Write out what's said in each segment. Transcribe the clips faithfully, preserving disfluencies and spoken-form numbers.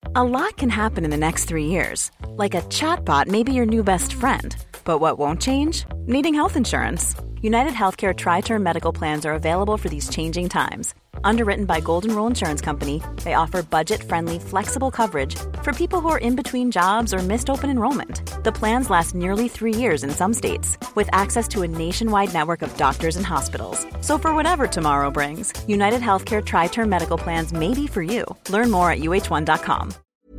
A lot can happen in the next three years. Like a chatbot may be your new best friend. But what won't change? Needing health insurance. United Healthcare Tri-Term Medical Plans are available for these changing times. Underwritten by Golden Rule Insurance Company, they offer budget-friendly, flexible coverage for people who are in between jobs or missed open enrollment. The plans last nearly three years in some states, with access to a nationwide network of doctors and hospitals. So for whatever tomorrow brings, United Healthcare Tri-Term Medical Plans may be for you. Learn more at U H one dot com.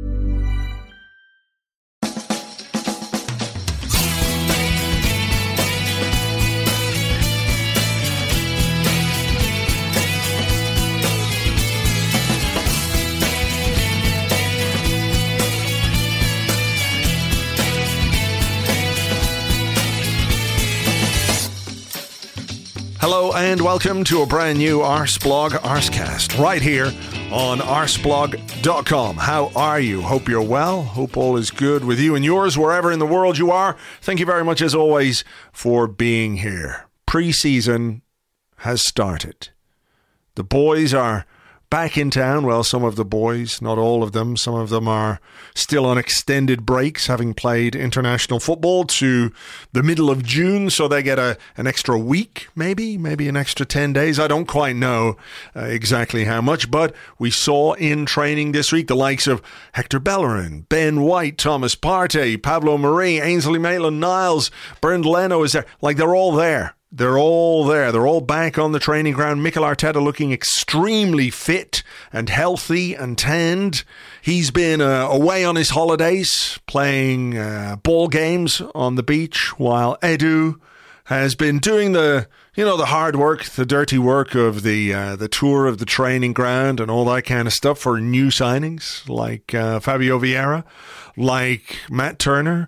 Hello and welcome to a brand new Arsblog Arscast right here on arsblog dot com. How are you? Hope you're well. Hope all is good with you and yours wherever in the world you are. Thank you very much as always for being here. Pre-season has started. The boys are back in town. Well, some of the boys, not all of them. Some of them are still on extended breaks, having played international football to the middle of June. So they get a an extra week, maybe, maybe an extra ten days. I don't quite know uh, exactly how much, but we saw in training this week the likes of Hector Bellerin, Ben White, Thomas Partey, Pablo Marie, Ainsley Maitland-Niles, Bernd Leno is there. Like, they're all there. They're all there. They're all back on the training ground. Mikel Arteta looking extremely fit and healthy and tanned. He's been uh, away on his holidays, playing uh, ball games on the beach, while Edu has been doing the, you know, the hard work, the dirty work of the uh, the tour of the training ground and all that kind of stuff for new signings like uh, Fabio Vieira, like Matt Turner,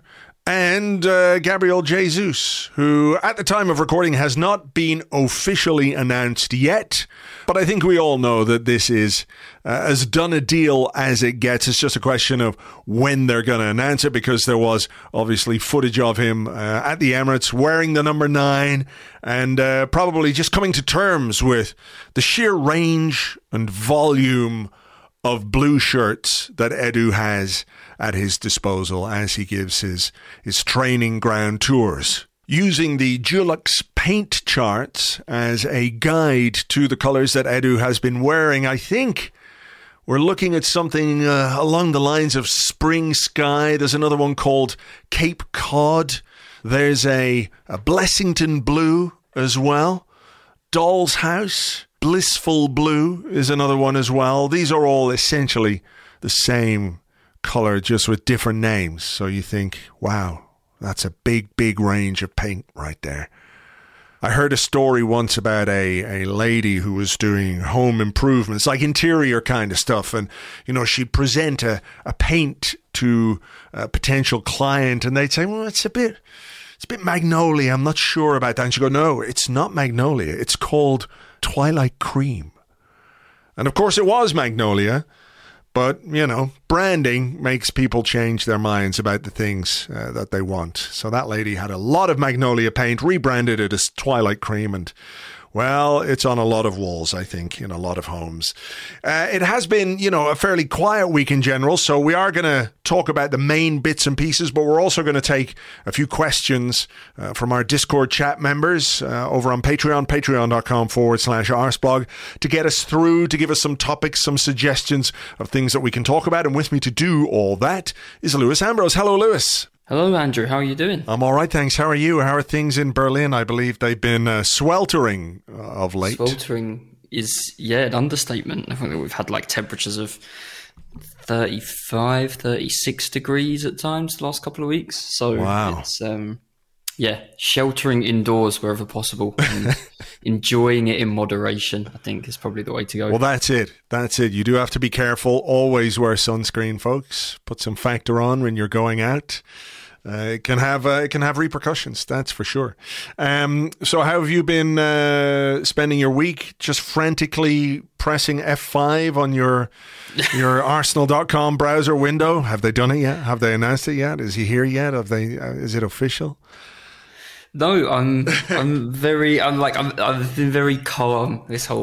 and uh, Gabriel Jesus, who at the time of recording has not been officially announced yet. But I think we all know that this is uh, as done a deal as it gets. It's just a question of when they're going to announce it, because there was obviously footage of him uh, at the Emirates wearing the number nine and uh, probably just coming to terms with the sheer range and volume of blue shirts that Edu has at his disposal as he gives his, his training ground tours. Using the Dulux paint charts as a guide to the colours that Edu has been wearing, I think we're looking at something uh, along the lines of Spring Sky. There's another one called Cape Cod. There's a, a Blessington Blue as well. Doll's House. Blissful Blue is another one as well. These are all essentially the same colour, just with different names. So you think, wow, that's a big, big range of paint right there. I heard a story once about a, a lady who was doing home improvements, like interior kind of stuff. And, you know, she'd present a, a paint to a potential client and they'd say, well, it's a bit, it's a bit magnolia. I'm not sure about that. And she'd go, no, it's not magnolia. It's called Twilight Cream. And of course it was magnolia, but, you know, branding makes people change their minds about the things uh, that they want. So that lady had a lot of magnolia paint, rebranded it as Twilight Cream, and well, it's on a lot of walls, I think, in a lot of homes. Uh, it has been, you know, a fairly quiet week in general, so we are going to talk about the main bits and pieces, but we're also going to take a few questions uh, from our Discord chat members uh, over on Patreon, patreon.com forward slash arsblog, to get us through, to give us some topics, some suggestions of things that we can talk about. And with me to do all that is Lewis Ambrose. Hello, Lewis. Hello, Andrew. How are you doing? I'm all right, thanks. How are you? How are things in Berlin? I believe they've been uh, sweltering uh, of late. Sweltering is, yeah, an understatement. I think that we've had like temperatures of thirty-five, thirty-six degrees at times the last couple of weeks. So wow. it's, um, yeah, sheltering indoors wherever possible and enjoying it in moderation, I think, is probably the way to go. Well, that's it. That's it. You do have to be careful. Always wear sunscreen, folks. Put some factor on when you're going out. Uh, it can have uh, it can have repercussions, that's for sure. Um, so how have you been uh, spending your week? Just frantically pressing F five on your your arsenal dot com browser window? Have they done it yet? Have they announced it yet? Is he here yet? Have they? Uh, is it official? No, I'm I'm very I'm like I'm, I've been very calm this whole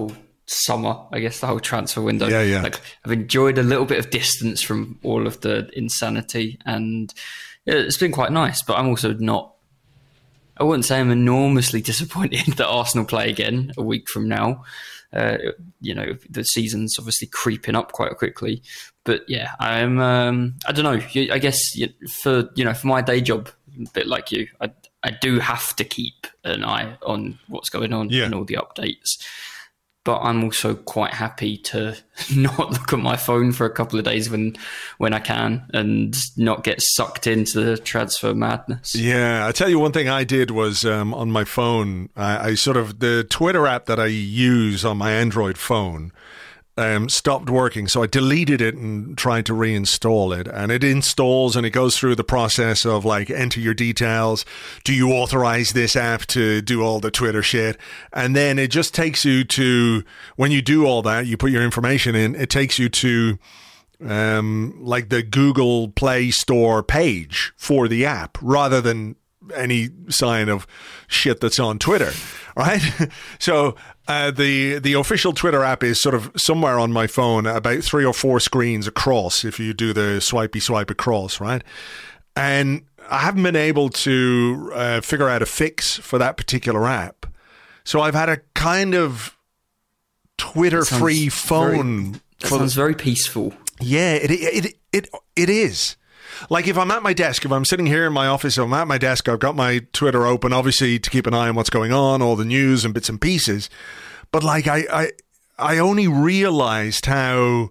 summer, I guess, the whole transfer window. Yeah, yeah. Like, I've enjoyed a little bit of distance from all of the insanity, and it's been quite nice. But I'm also not. I wouldn't say I'm enormously disappointed that Arsenal play again a week from now. Uh, you know, the season's obviously creeping up quite quickly. But yeah, I'm. Um, I don't know. I guess for you know, for my day job, a bit like you, I I do have to keep an eye on what's going on yeah. and all the updates. But I'm also quite happy to not look at my phone for a couple of days when when I can and not get sucked into the transfer madness. Yeah, I tell you one thing I did was um, on my phone, I, I sort of, the Twitter app that I use on my Android phone um, stopped working. So I deleted it and tried to reinstall it. And it installs and it goes through the process of like, enter your details. Do you authorize this app to do all the Twitter shit? And then it just takes you to, when you do all that, you put your information in, it takes you to um, like the Google Play Store page for the app rather than any sign of shit that's on Twitter, right? So uh, the the official Twitter app is sort of somewhere on my phone, about three or four screens across if you do the swipey swipe across, right? And I haven't been able to uh, figure out a fix for that particular app. So I've had a kind of Twitter-free phone. Very, that sounds very peaceful. Yeah, it it it it, it is. Like if I'm at my desk, if I'm sitting here in my office, if I'm at my desk, I've got my Twitter open, obviously to keep an eye on what's going on, all the news and bits and pieces. But like I, I, I only realized how,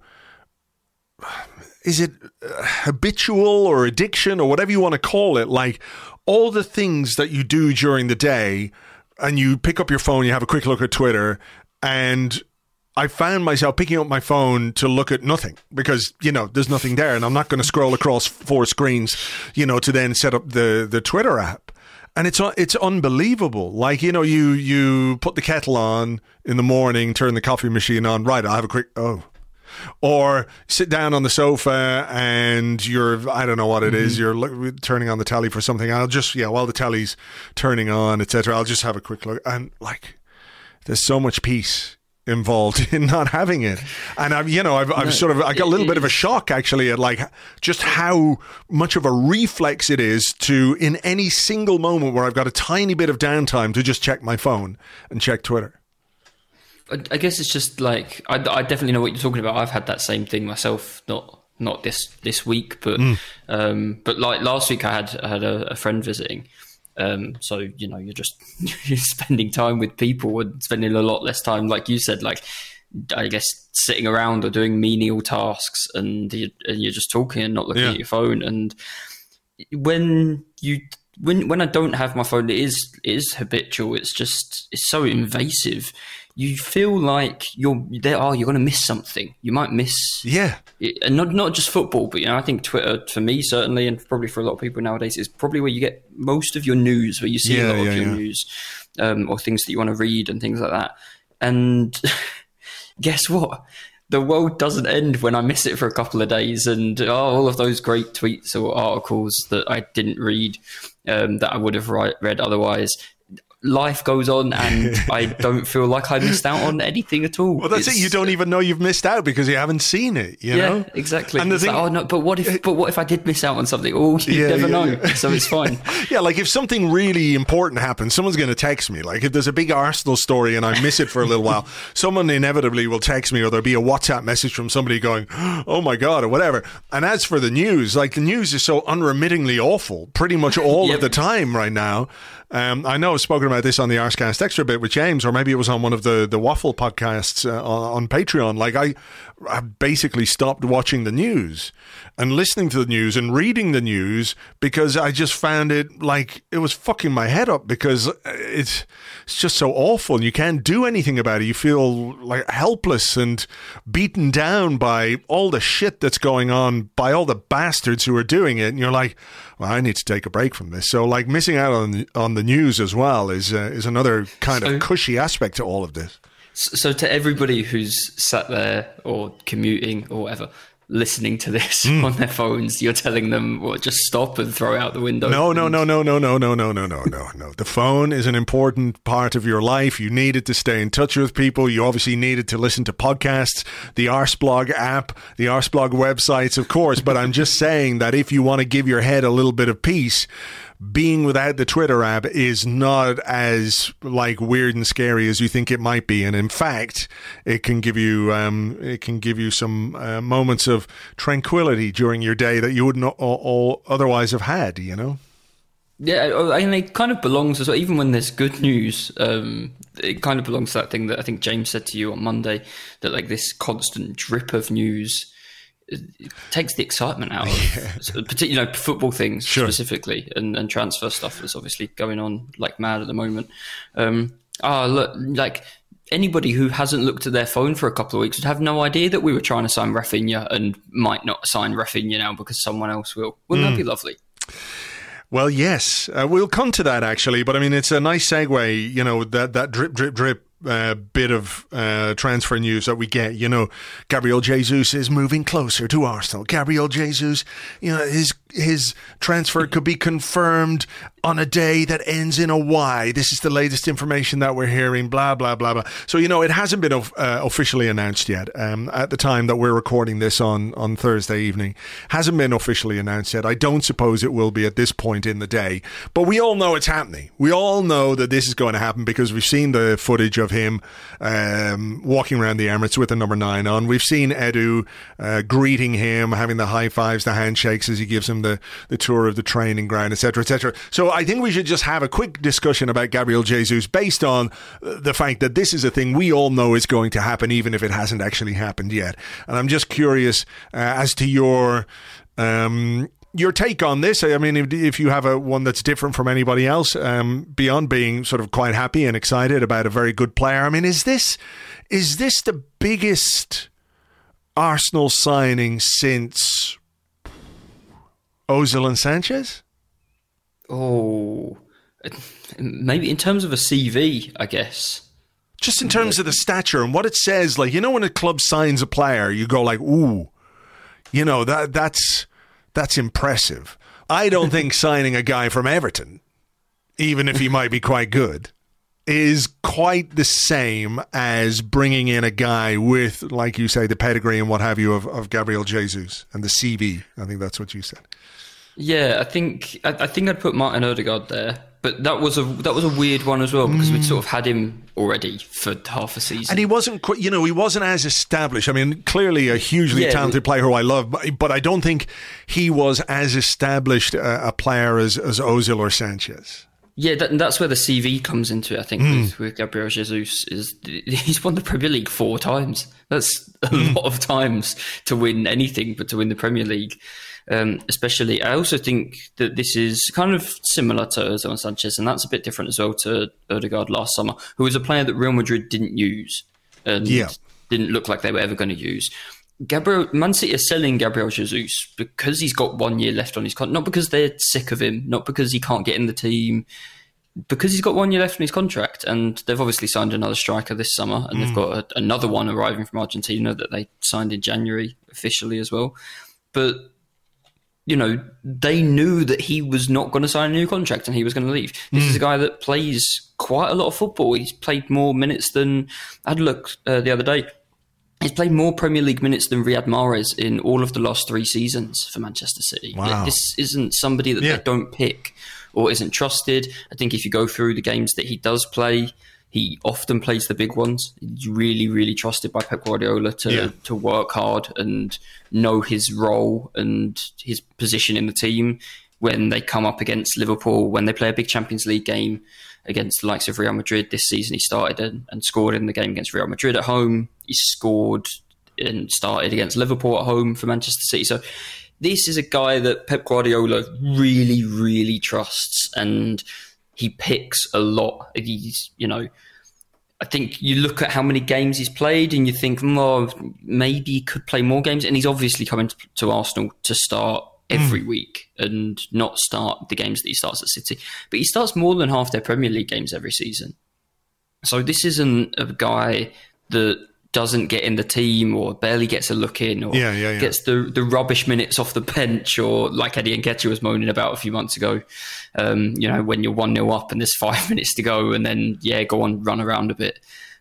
is it habitual or addiction or whatever you want to call it, like all the things that you do during the day and you pick up your phone, you have a quick look at Twitter, and I found myself picking up my phone to look at nothing because, you know, there's nothing there and I'm not going to scroll across four screens, you know, to then set up the, the Twitter app. And it's it's unbelievable. Like, you know, you, you put the kettle on in the morning, turn the coffee machine on. Right, I'll have a quick, oh. Or sit down on the sofa and you're, I don't know what it mm-hmm. is, you're lo- turning on the telly for something. I'll just, yeah, while the telly's turning on, et cetera, I'll just have a quick look. And like, there's so much peace involved in not having it, and I've you know I've, I've no, sort of I got a little bit of a shock actually at like just how much of a reflex it is to in any single moment where I've got a tiny bit of downtime to just check my phone and check Twitter. I guess it's just like I, I definitely know what you're talking about. I've had that same thing myself, not not this this week, but mm. um, but like last week I had I had a, a friend visiting. Um, so, you know, you're just you're spending time with people and spending a lot less time, like you said, like, I guess, sitting around or doing menial tasks and, you, and you're just talking and not looking yeah. at your phone. And when you when when I don't have my phone, it is it is habitual. It's just it's so invasive. You feel like you're there. Oh, you're going to miss something. You might miss, yeah, it, and not not just football, but you know, I think Twitter for me certainly, and probably for a lot of people nowadays, is probably where you get most of your news, where you see yeah, a lot yeah, of your yeah. news, um, or things that you want to read and things like that. And guess what? The world doesn't end when I miss it for a couple of days, and oh, all of those great tweets or articles that I didn't read, um, that I would have read otherwise. Life goes on and I don't feel like I missed out on anything at all. Well, that's it's, it. You don't even know you've missed out because you haven't seen it, you yeah, know? Exactly. And the it's thing, like, oh, no, but what if but what if I did miss out on something? Oh, you yeah, never yeah, know. Yeah. So it's fine. Yeah, like if something really important happens, someone's going to text me. Like if there's a big Arsenal story and I miss it for a little while, someone inevitably will text me or there'll be a WhatsApp message from somebody going, oh my God, or whatever. And as for the news, like the news is so unremittingly awful pretty much all yep. of the time right now. Um, I know I've spoken about this on the Arscast Extra bit with James, or maybe it was on one of the, the Waffle podcasts uh, on, on Patreon. Like I, I basically stopped watching the news and listening to the news and reading the news because I just found it like it was fucking my head up because it's, it's just so awful and you can't do anything about it. You feel like helpless and beaten down by all the shit that's going on, by all the bastards who are doing it. And you're like, well, I need to take a break from this. So like missing out on, on the news as well is uh, is another kind so, of cushy aspect to all of this. So to everybody who's sat there or commuting or whatever, listening to this mm. on their phones, you're telling them, well, just stop and throw it out the window. No, no, no, no, no, no, no, no, no, no, no, no. The phone is an important part of your life. You need it to stay in touch with people. You obviously need it to listen to podcasts, the Arsblog app, the Arsblog websites, of course. But I'm just saying that if you want to give your head a little bit of peace, being without the Twitter app is not as like weird and scary as you think it might be, and in fact, it can give you um, it can give you some uh, moments of tranquility during your day that you wouldn't all, all otherwise have had. You know. Yeah, I mean, it kind of belongs as well. Even when there's good news, um, it kind of belongs to that thing that I think James said to you on Monday, that like this constant drip of news. It takes the excitement out of, yeah. particularly, you know, football things sure. specifically, and, and transfer stuff that's obviously going on like mad at the moment. Um, oh, look, like anybody who hasn't looked at their phone for a couple of weeks would have no idea that we were trying to sign Rafinha and might not sign Rafinha now because someone else will. Wouldn't mm. that be lovely? Well, yes, uh, we'll come to that actually, but I mean, it's a nice segue, you know, that, that drip, drip, drip. Uh, bit of uh, transfer news that we get. You know, Gabriel Jesus is moving closer to Arsenal. Gabriel Jesus, you know, his his transfer could be confirmed on a day that ends in a Y. This is the latest information that we're hearing, blah, blah, blah, blah. So, you know, it hasn't been uh, officially announced yet. Um, at the time that we're recording this on, on Thursday evening, hasn't been officially announced yet. I don't suppose it will be at this point in the day. But we all know it's happening. We all know that this is going to happen because we've seen the footage of him um, walking around the Emirates with the number nine on. We've seen Edu uh, greeting him, having the high fives, the handshakes as he gives him the, the tour of the training ground, et cetera, et cetera. So I think we should just have a quick discussion about Gabriel Jesus based on the fact that this is a thing we all know is going to happen, even if it hasn't actually happened yet. And I'm just curious uh, as to your um, your take on this. I mean, if, if you have a one that's different from anybody else, um, beyond being sort of quite happy and excited about a very good player. I mean, is this is this the biggest Arsenal signing since Ozil and Sanchez? Oh, maybe in terms of a C V, I guess. Just in terms of the stature and what it says, like, you know, when a club signs a player, you go like, ooh, you know, that that's that's impressive. I don't think signing a guy from Everton, even if he might be quite good, is quite the same as bringing in a guy with, like you say, the pedigree and what have you of, of Gabriel Jesus and the C V. I think that's what you said. Yeah, I think I, I think I'd put Martin Odegaard there, but that was a that was a weird one as well because mm. we'd sort of had him already for half a season, and he wasn't, you know, he wasn't as established. I mean, clearly a hugely yeah, talented player who I love, but, but I don't think he was as established a, a player as, as Ozil or Sanchez. Yeah, that, and that's where the C V comes into it, I think, mm. with, with Gabriel Jesus. Is he's won the Premier League four times. That's a mm. lot of times to win anything, but to win the Premier League. Um, especially, I also think that this is kind of similar to Ozil and Sanchez, and that's a bit different as well to Odegaard last summer, who was a player that Real Madrid didn't use and yeah. didn't look like they were ever going to use. Gabriel, Man City are selling Gabriel Jesus because he's got one year left on his contract, not because they're sick of him, not because he can't get in the team, because he's got one year left on his contract, and they've obviously signed another striker this summer, and mm. they've got a, another one arriving from Argentina that they signed in January officially as well. But you know, they knew that he was not going to sign a new contract and he was going to leave. This mm. is a guy that plays quite a lot of football. He's played more minutes than... I had a look uh, the other day. He's played more Premier League minutes than Riyad Mahrez in all of the last three seasons for Manchester City. Wow. This isn't somebody that yeah. they don't pick or isn't trusted. I think if you go through the games that he does play, he often plays the big ones. He's really, really trusted by Pep Guardiola to, yeah. to work hard and know his role and his position in the team when they come up against Liverpool, when they play a big Champions League game against the likes of Real Madrid. This season he started and, and scored in the game against Real Madrid at home. He scored and started against Liverpool at home for Manchester City. So this is a guy that Pep Guardiola really, really trusts, and he picks a lot. He's, you know, I think you look at how many games he's played and you think, oh, maybe he could play more games. And he's obviously coming to, to Arsenal to start every mm. week and not start the games that he starts at City. But he starts more than half their Premier League games every season. So this isn't a guy that doesn't get in the team or barely gets a look in or yeah, yeah, yeah. gets the, the rubbish minutes off the bench, or like Eddie Nketiah was moaning about a few months ago, um, you know, when you're one nil up and there's five minutes to go and then, yeah, go on, run around a bit.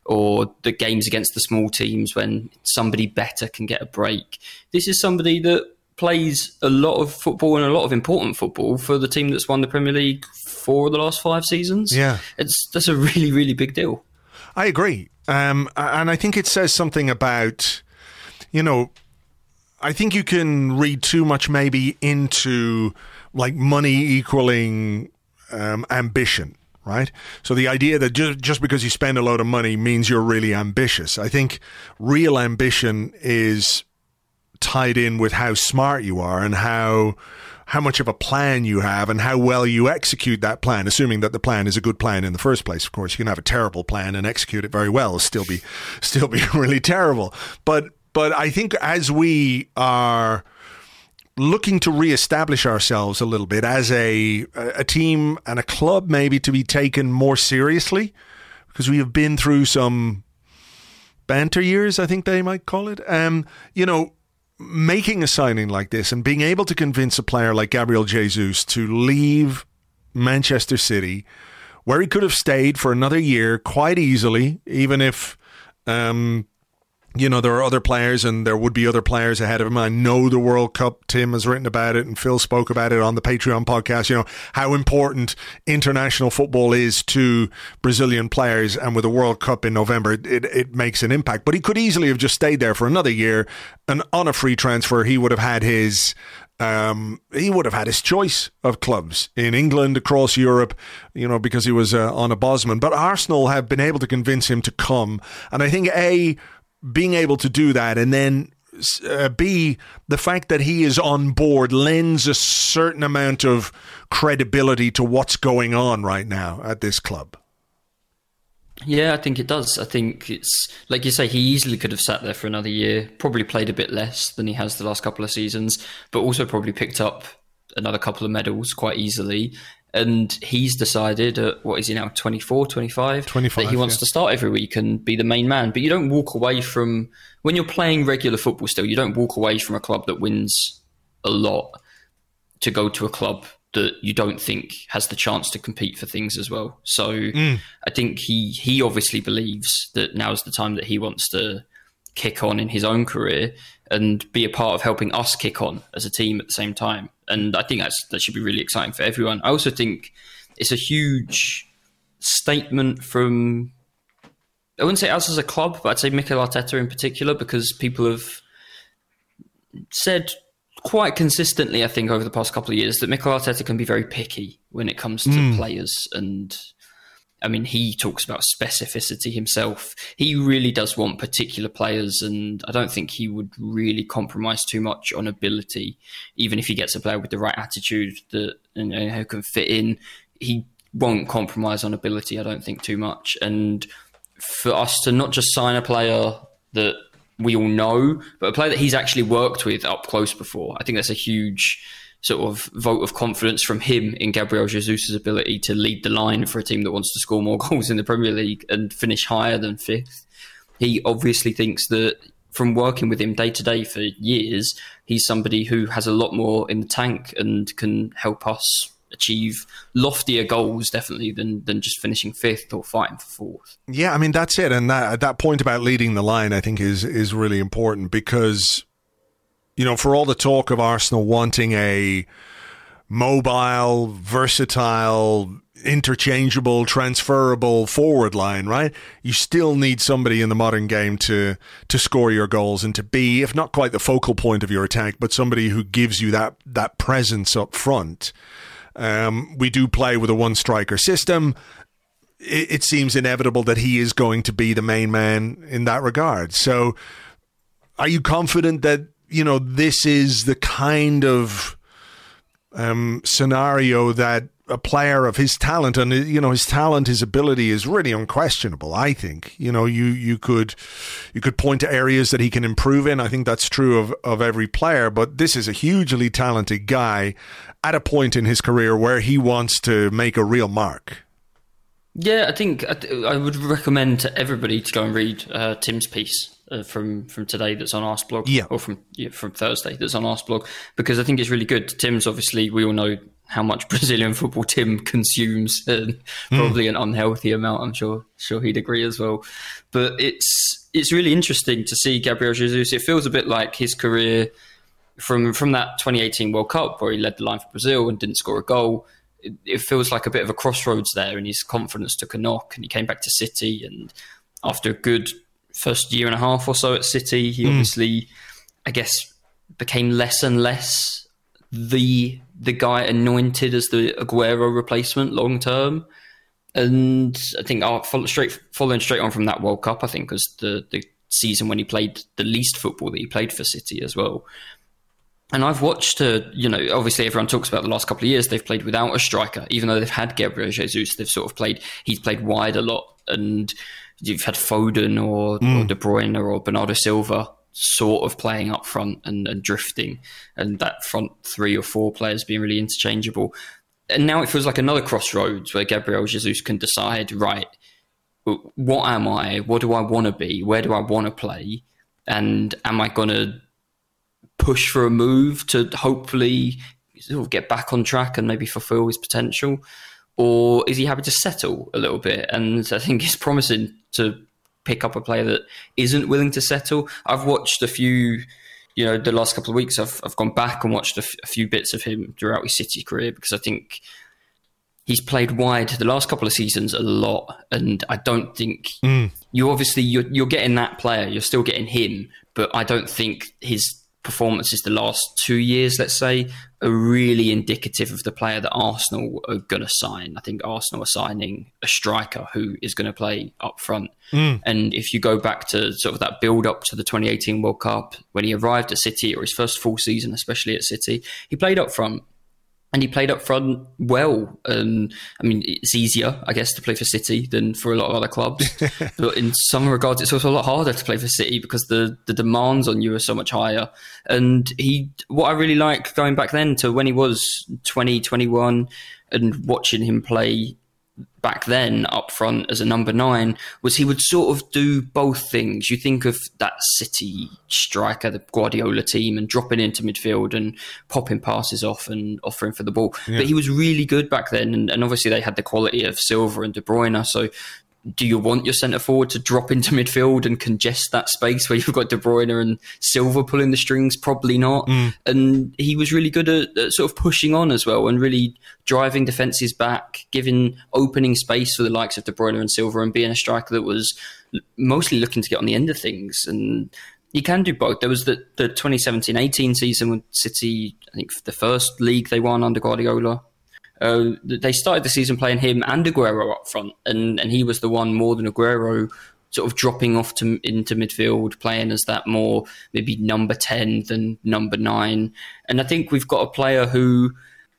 Or the games against the small teams when somebody better can get a break. This is somebody that plays a lot of football and a lot of important football for the team that's won the Premier League for the last five seasons. Yeah. It's that's a really, really big deal. I agree. Um, and I think it says something about, you know, I think you can read too much maybe into like money equaling um, ambition. Right? So the idea that ju- just because you spend a load of money means you're really ambitious. I think real ambition is tied in with how smart you are and how how much of a plan you have and how well you execute that plan, assuming that the plan is a good plan in the first place. Of course, you can have a terrible plan and execute it very well, still be still be really terrible. But but I think as we are looking to reestablish ourselves a little bit as a a team and a club, maybe to be taken more seriously, because we have been through some banter years, I think they might call it. Um, you know, making a signing like this and being able to convince a player like Gabriel Jesus to leave Manchester City, where he could have stayed for another year quite easily, even if um, you know, there are other players and there would be other players ahead of him. I know the World Cup, Tim has written about it and Phil spoke about it on the Patreon podcast, you know, how important international football is to Brazilian players. And with the World Cup in November, it, it makes an impact. But he could easily have just stayed there for another year, and on a free transfer, he would have had his... Um, he would have had his choice of clubs in England, across Europe, you know, because he was uh, on a Bosman. But Arsenal have been able to convince him to come. And I think, A, being able to do that, and then uh, B, the fact that he is on board lends a certain amount of credibility to what's going on right now at this club. Yeah, I think it does. I think it's, like you say, he easily could have sat there for another year, probably played a bit less than he has the last couple of seasons, but also probably picked up another couple of medals quite easily. And he's decided at, what is he now, twenty-four, twenty-five? twenty-five, that he wants yeah. to start every week and be the main man. But you don't walk away from, when you're playing regular football still, you don't walk away from a club that wins a lot to go to a club that you don't think has the chance to compete for things as well. So mm. I think he he obviously believes that now's the time that he wants to kick on in his own career and be a part of helping us kick on as a team at the same time. And I think that's, that should be really exciting for everyone. I also think it's a huge statement from, I wouldn't say us as a club, but I'd say Mikel Arteta in particular, because people have said quite consistently, I think, over the past couple of years, that Mikel Arteta can be very picky when it comes to mm. players. And I mean, he talks about specificity himself. He really does want particular players, and I don't think he would really compromise too much on ability, even if he gets a player with the right attitude that, you know, who can fit in. He won't compromise on ability, I don't think, too much. And for us to not just sign a player that we all know, but a player that he's actually worked with up close before, I think that's a huge sort of vote of confidence from him in Gabriel Jesus' ability to lead the line for a team that wants to score more goals in the Premier League and finish higher than fifth. He obviously thinks that from working with him day to day for years, he's somebody who has a lot more in the tank and can help us achieve loftier goals, definitely, than than just finishing fifth or fighting for fourth. Yeah, I mean, that's it. And that that point about leading the line, I think, is is really important because, you know, for all the talk of Arsenal wanting a mobile, versatile, interchangeable, transferable forward line, right? You still need somebody in the modern game to to score your goals and to be, if not quite the focal point of your attack, but somebody who gives you that that presence up front. Um, we do play with a one-striker system. It, it seems inevitable that he is going to be the main man in that regard. So are you confident that, you know, this is the kind of um, scenario that a player of his talent, and, you know, his talent, his ability is really unquestionable, I think. You know, you you could you could point to areas that he can improve in. I think that's true of, of every player, but this is a hugely talented guy at a point in his career where he wants to make a real mark. Yeah, I think I would recommend to everybody to go and read uh, Tim's piece uh, from from today that's on Arsblog, yeah. or from yeah, from Thursday that's on Arsblog, because I think it's really good. Tim's obviously, we all know how much Brazilian football Tim consumes, and probably mm. an unhealthy amount. I'm sure sure he'd agree as well. But it's it's really interesting to see Gabriel Jesus. It feels a bit like his career from from that twenty eighteen World Cup where he led the line for Brazil and didn't score a goal. It, it feels like a bit of a crossroads there, and his confidence took a knock, and he came back to City, and after a good first year and a half or so at City, he mm. obviously, I guess, became less and less the the guy anointed as the Aguero replacement long term. And I think I'll follow straight following straight on from that World Cup, I think, was the the season when he played the least football that he played for City as well. And I've watched, uh, you know, obviously everyone talks about the last couple of years they've played without a striker, even though they've had Gabriel Jesus. They've sort of played, he's played wide a lot, and you've had Foden or, mm. or De Bruyne or Bernardo Silva sort of playing up front and, and drifting, and that front three or four players being really interchangeable. And now it feels like another crossroads where Gabriel Jesus can decide, right, what am I? What do I want to be? Where do I want to play? And am I going to push for a move to hopefully sort of get back on track and maybe fulfill his potential? Or is he happy to settle a little bit? And I think it's promising to pick up a player that isn't willing to settle. I've watched a few, you know, the last couple of weeks, I've I've gone back and watched a, f- a few bits of him throughout his City career, because I think he's played wide the last couple of seasons a lot, and I don't think mm. you obviously you're you're getting that player, you're still getting him, but I don't think his performances the last two years, let's say, are really indicative of the player that Arsenal are going to sign. I think Arsenal are signing a striker who is going to play up front. Mm. And if you go back to sort of that build up to the twenty eighteen World Cup, when he arrived at City, or his first full season, especially at City, he played up front. And he played up front well. And I mean, it's easier, I guess, to play for City than for a lot of other clubs. But in some regards, it's also a lot harder to play for City because the, the demands on you are so much higher. And he, what I really like going back then to when he was twenty, twenty-one, and watching him play back then up front as a number nine, was he would sort of do both things. You think of that City striker, the Guardiola team, and dropping into midfield and popping passes off and offering for the ball. Yeah. But he was really good back then, and, and obviously they had the quality of Silva and De Bruyne. So do you want your centre forward to drop into midfield and congest that space where you've got De Bruyne and Silva pulling the strings? Probably not. Mm. And he was really good at, at sort of pushing on as well, and really driving defences back, giving opening space for the likes of De Bruyne and Silva, and being a striker that was mostly looking to get on the end of things. And he can do both. There was the, the twenty seventeen eighteen season with City, I think the first league they won under Guardiola. Uh, they started the season playing him and Aguero up front, and, and he was the one more than Aguero sort of dropping off to into midfield, playing as that more maybe number ten than number nine. And I think we've got a player who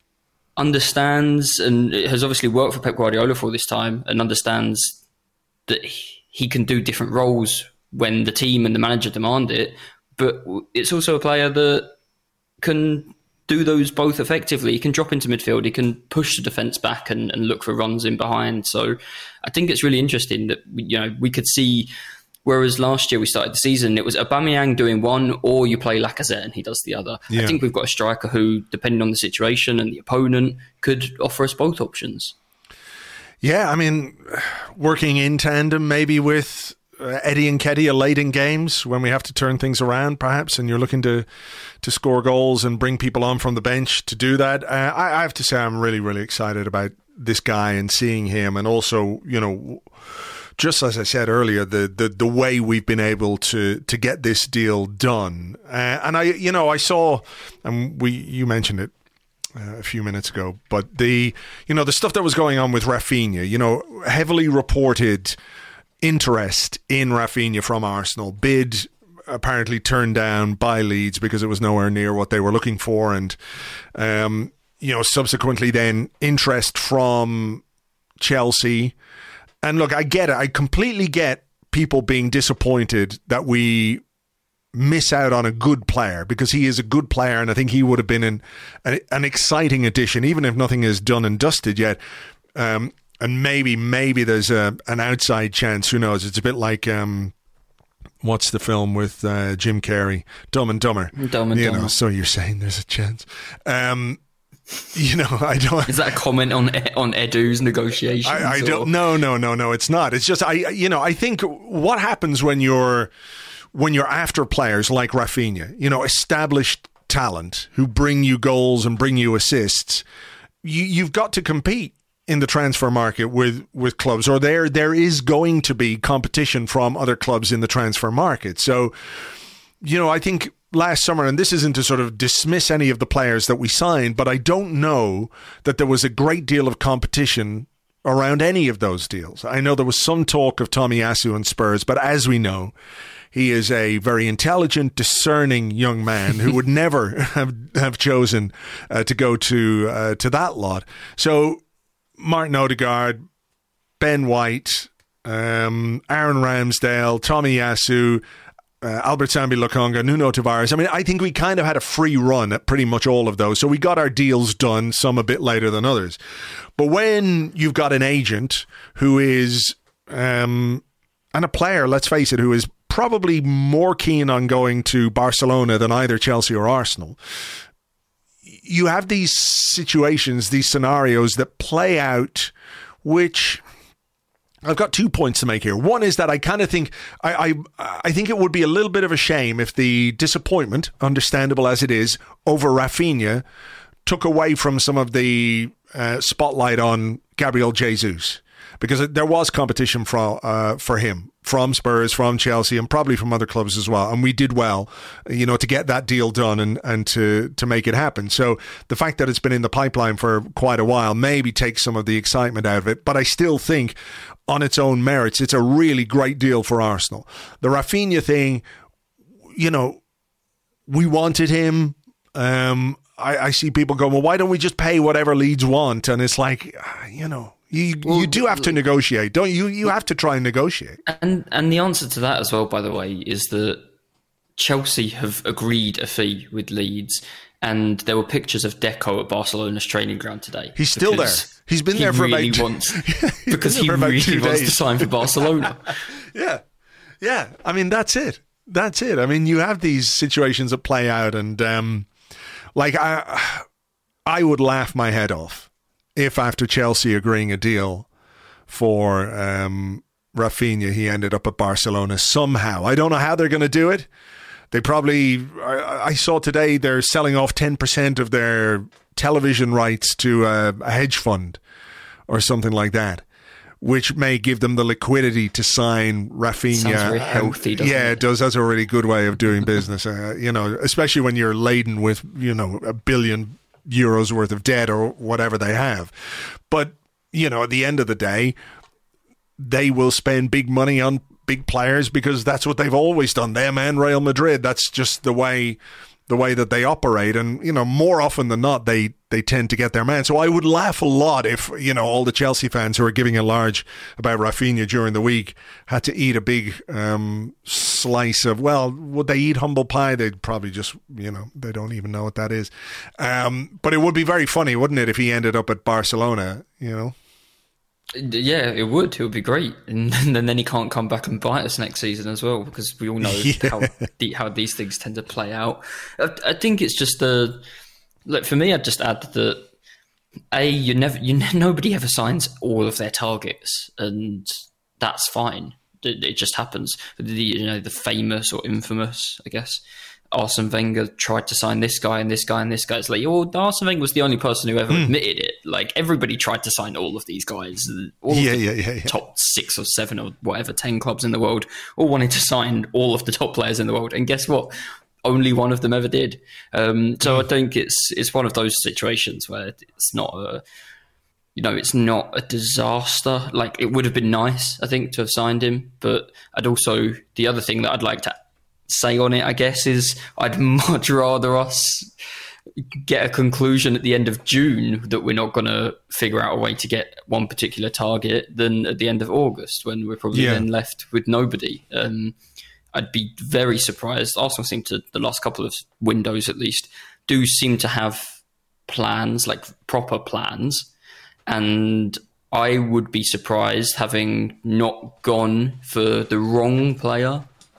understands and has obviously worked for Pep Guardiola for all this time, and understands that he can do different roles when the team and the manager demand it. But it's also a player that can do those both effectively. He can drop into midfield, he can push the defence back and, and look for runs in behind. So I think it's really interesting that, you know, we could see, whereas last year we started the season, it was Aubameyang doing one, or you play Lacazette and he does the other. Yeah. I think we've got a striker who, depending on the situation and the opponent, could offer us both options. Yeah, I mean, working in tandem maybe with Uh, Eddie and Nketiah late in games when we have to turn things around, perhaps, and you're looking to to score goals and bring people on from the bench to do that. Uh, I, I have to say I'm really, really excited about this guy and seeing him, and also, you know, just as I said earlier, the the, the way we've been able to to get this deal done. Uh, and I, you know, I saw, and we you mentioned it Uh, a few minutes ago, but the you know the stuff that was going on with Rafinha, you know, heavily reported interest in Rafinha from Arsenal, bid apparently turned down by Leeds because it was nowhere near what they were looking for, and um, you know, subsequently then interest from Chelsea. And look, I get it. I completely get people being disappointed that we miss out on a good player, because he is a good player, and I think he would have been an an, an exciting addition, even if nothing is done and dusted yet. Um, And maybe, maybe there's a an outside chance. Who knows? It's a bit like, um, what's the film with uh, Jim Carrey? Dumb and Dumber. Dumb and you Dumber. Know, so you're saying there's a chance. Um, you know, I don't... Is that a comment on on Edu's negotiations? I, I don't... No, no, no, no, it's not. It's just, I, you know, I think what happens when you're, when you're after players like Rafinha, you know, established talent who bring you goals and bring you assists, you, you've got to compete in the transfer market with, with clubs, or there there is going to be competition from other clubs in the transfer market. So, you know, I think last summer, and this isn't to sort of dismiss any of the players that we signed, but I don't know that there was a great deal of competition around any of those deals. I know there was some talk of Tomiyasu and Spurs, but as we know, he is a very intelligent, discerning young man who would never have, have chosen uh, to go to uh, to that lot. So Martin Odegaard, Ben White, um, Aaron Ramsdale, Tomiyasu, uh, Albert Sambi Lokonga, Nuno Tavares. I mean, I think we kind of had a free run at pretty much all of those. So we got our deals done, some a bit later than others. But when you've got an agent who is, um, and a player, let's face it, who is probably more keen on going to Barcelona than either Chelsea or Arsenal, you have these situations, these scenarios that play out, which I've got two points to make here. One is that I kind of think I, I I think it would be a little bit of a shame if the disappointment, understandable as it is, over Rafinha took away from some of the uh, spotlight on Gabriel Jesus, because there was competition for uh, for him from Spurs, from Chelsea, and probably from other clubs as well. And we did well, you know, to get that deal done and, and to, to make it happen. So the fact that it's been in the pipeline for quite a while maybe takes some of the excitement out of it. But I still think on its own merits, it's a really great deal for Arsenal. The Rafinha thing, you know, we wanted him. Um, I, I see people go, well, why don't we just pay whatever Leeds want? And it's like, you know, You well, you do have to negotiate, don't you? You have to try and negotiate. And and the answer to that as well, by the way, is that Chelsea have agreed a fee with Leeds, and there were pictures of Deco at Barcelona's training ground today. He's still there. He's been there for really about wants, because he really wants to sign for Barcelona. yeah, yeah. I mean, that's it. That's it. I mean, you have these situations that play out, and um, like I, I would laugh my head off if after Chelsea agreeing a deal for um, Rafinha, he ended up at Barcelona somehow. I don't know how they're going to do it. They probably, I, I saw today, they're selling off ten percent of their television rights to a, a hedge fund or something like that, which may give them the liquidity to sign Rafinha. Sounds very healthy, doesn't yeah, it? it does. That's a really good way of doing business, uh, you know, especially when you're laden with, you know, a billion euros worth of debt or whatever they have. But, you know, at the end of the day, they will spend big money on big players because that's what they've always done. Them and Real Madrid. That's just the way the way that they operate. And, you know, more often than not, they, they tend to get their man. So I would laugh a lot if, you know, all the Chelsea fans who are giving a large about Rafinha during the week had to eat a big um, slice of, well, would they eat humble pie? They'd probably just, you know, they don't even know what that is. Um, but it would be very funny, wouldn't it, if he ended up at Barcelona, you know? Yeah, it would. It would be great, and, and then he can't come back and bite us next season as well, because we all know yeah. how the, how these things tend to play out. I, I think it's just the look for me. I'd just add that a you never you nobody ever signs all of their targets, and that's fine. It, it just happens. The, you know, the famous or infamous, I guess, Arsene Wenger tried to sign this guy and this guy and this guy. It's like, well, Arsene Wenger was the only person who ever mm. admitted it. Like, everybody tried to sign all of these guys. All yeah, of the yeah, yeah, yeah. top six or seven or whatever, ten clubs in the world all wanted to sign all of the top players in the world. And guess what? Only one of them ever did. Um, so mm. I think it's it's one of those situations where it's not a, you know, it's not a disaster. Like, it would have been nice, I think, to have signed him. But I'd also, the other thing that I'd like to say on it, I guess, is I'd much rather us get a conclusion at the end of June that we're not going to figure out a way to get one particular target than at the end of August, when we're probably yeah. then left with nobody. Um, I'd be very surprised. Arsenal seem to, the last couple of windows at least, do seem to have plans, like proper plans. And I would be surprised, having not gone for the wrong player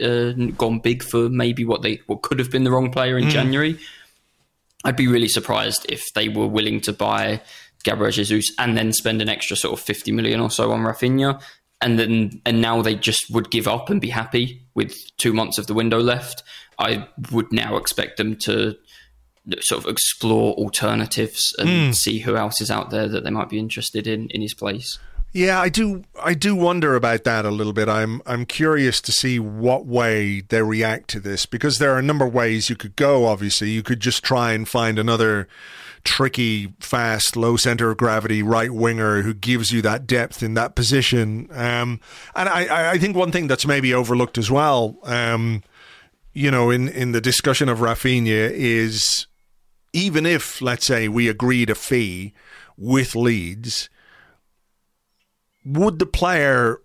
uh, gone big for maybe what they what could have been the wrong player in mm. January. I'd be really surprised if they were willing to buy Gabriel Jesus and then spend an extra sort of fifty million or so on Rafinha, and then and now they just would give up and be happy with two months of the window left. I would now expect them to sort of explore alternatives and mm. see who else is out there that they might be interested in in his place. Yeah, I do. I do wonder about that a little bit. I'm I'm curious to see what way they react to this, because there are a number of ways you could go. Obviously, you could just try and find another tricky, fast, low center of gravity right winger who gives you that depth in that position. Um, and I, I think one thing that's maybe overlooked as well, um, you know, in, in the discussion of Rafinha is, even if, let's say, we agreed a fee with Leeds, would the player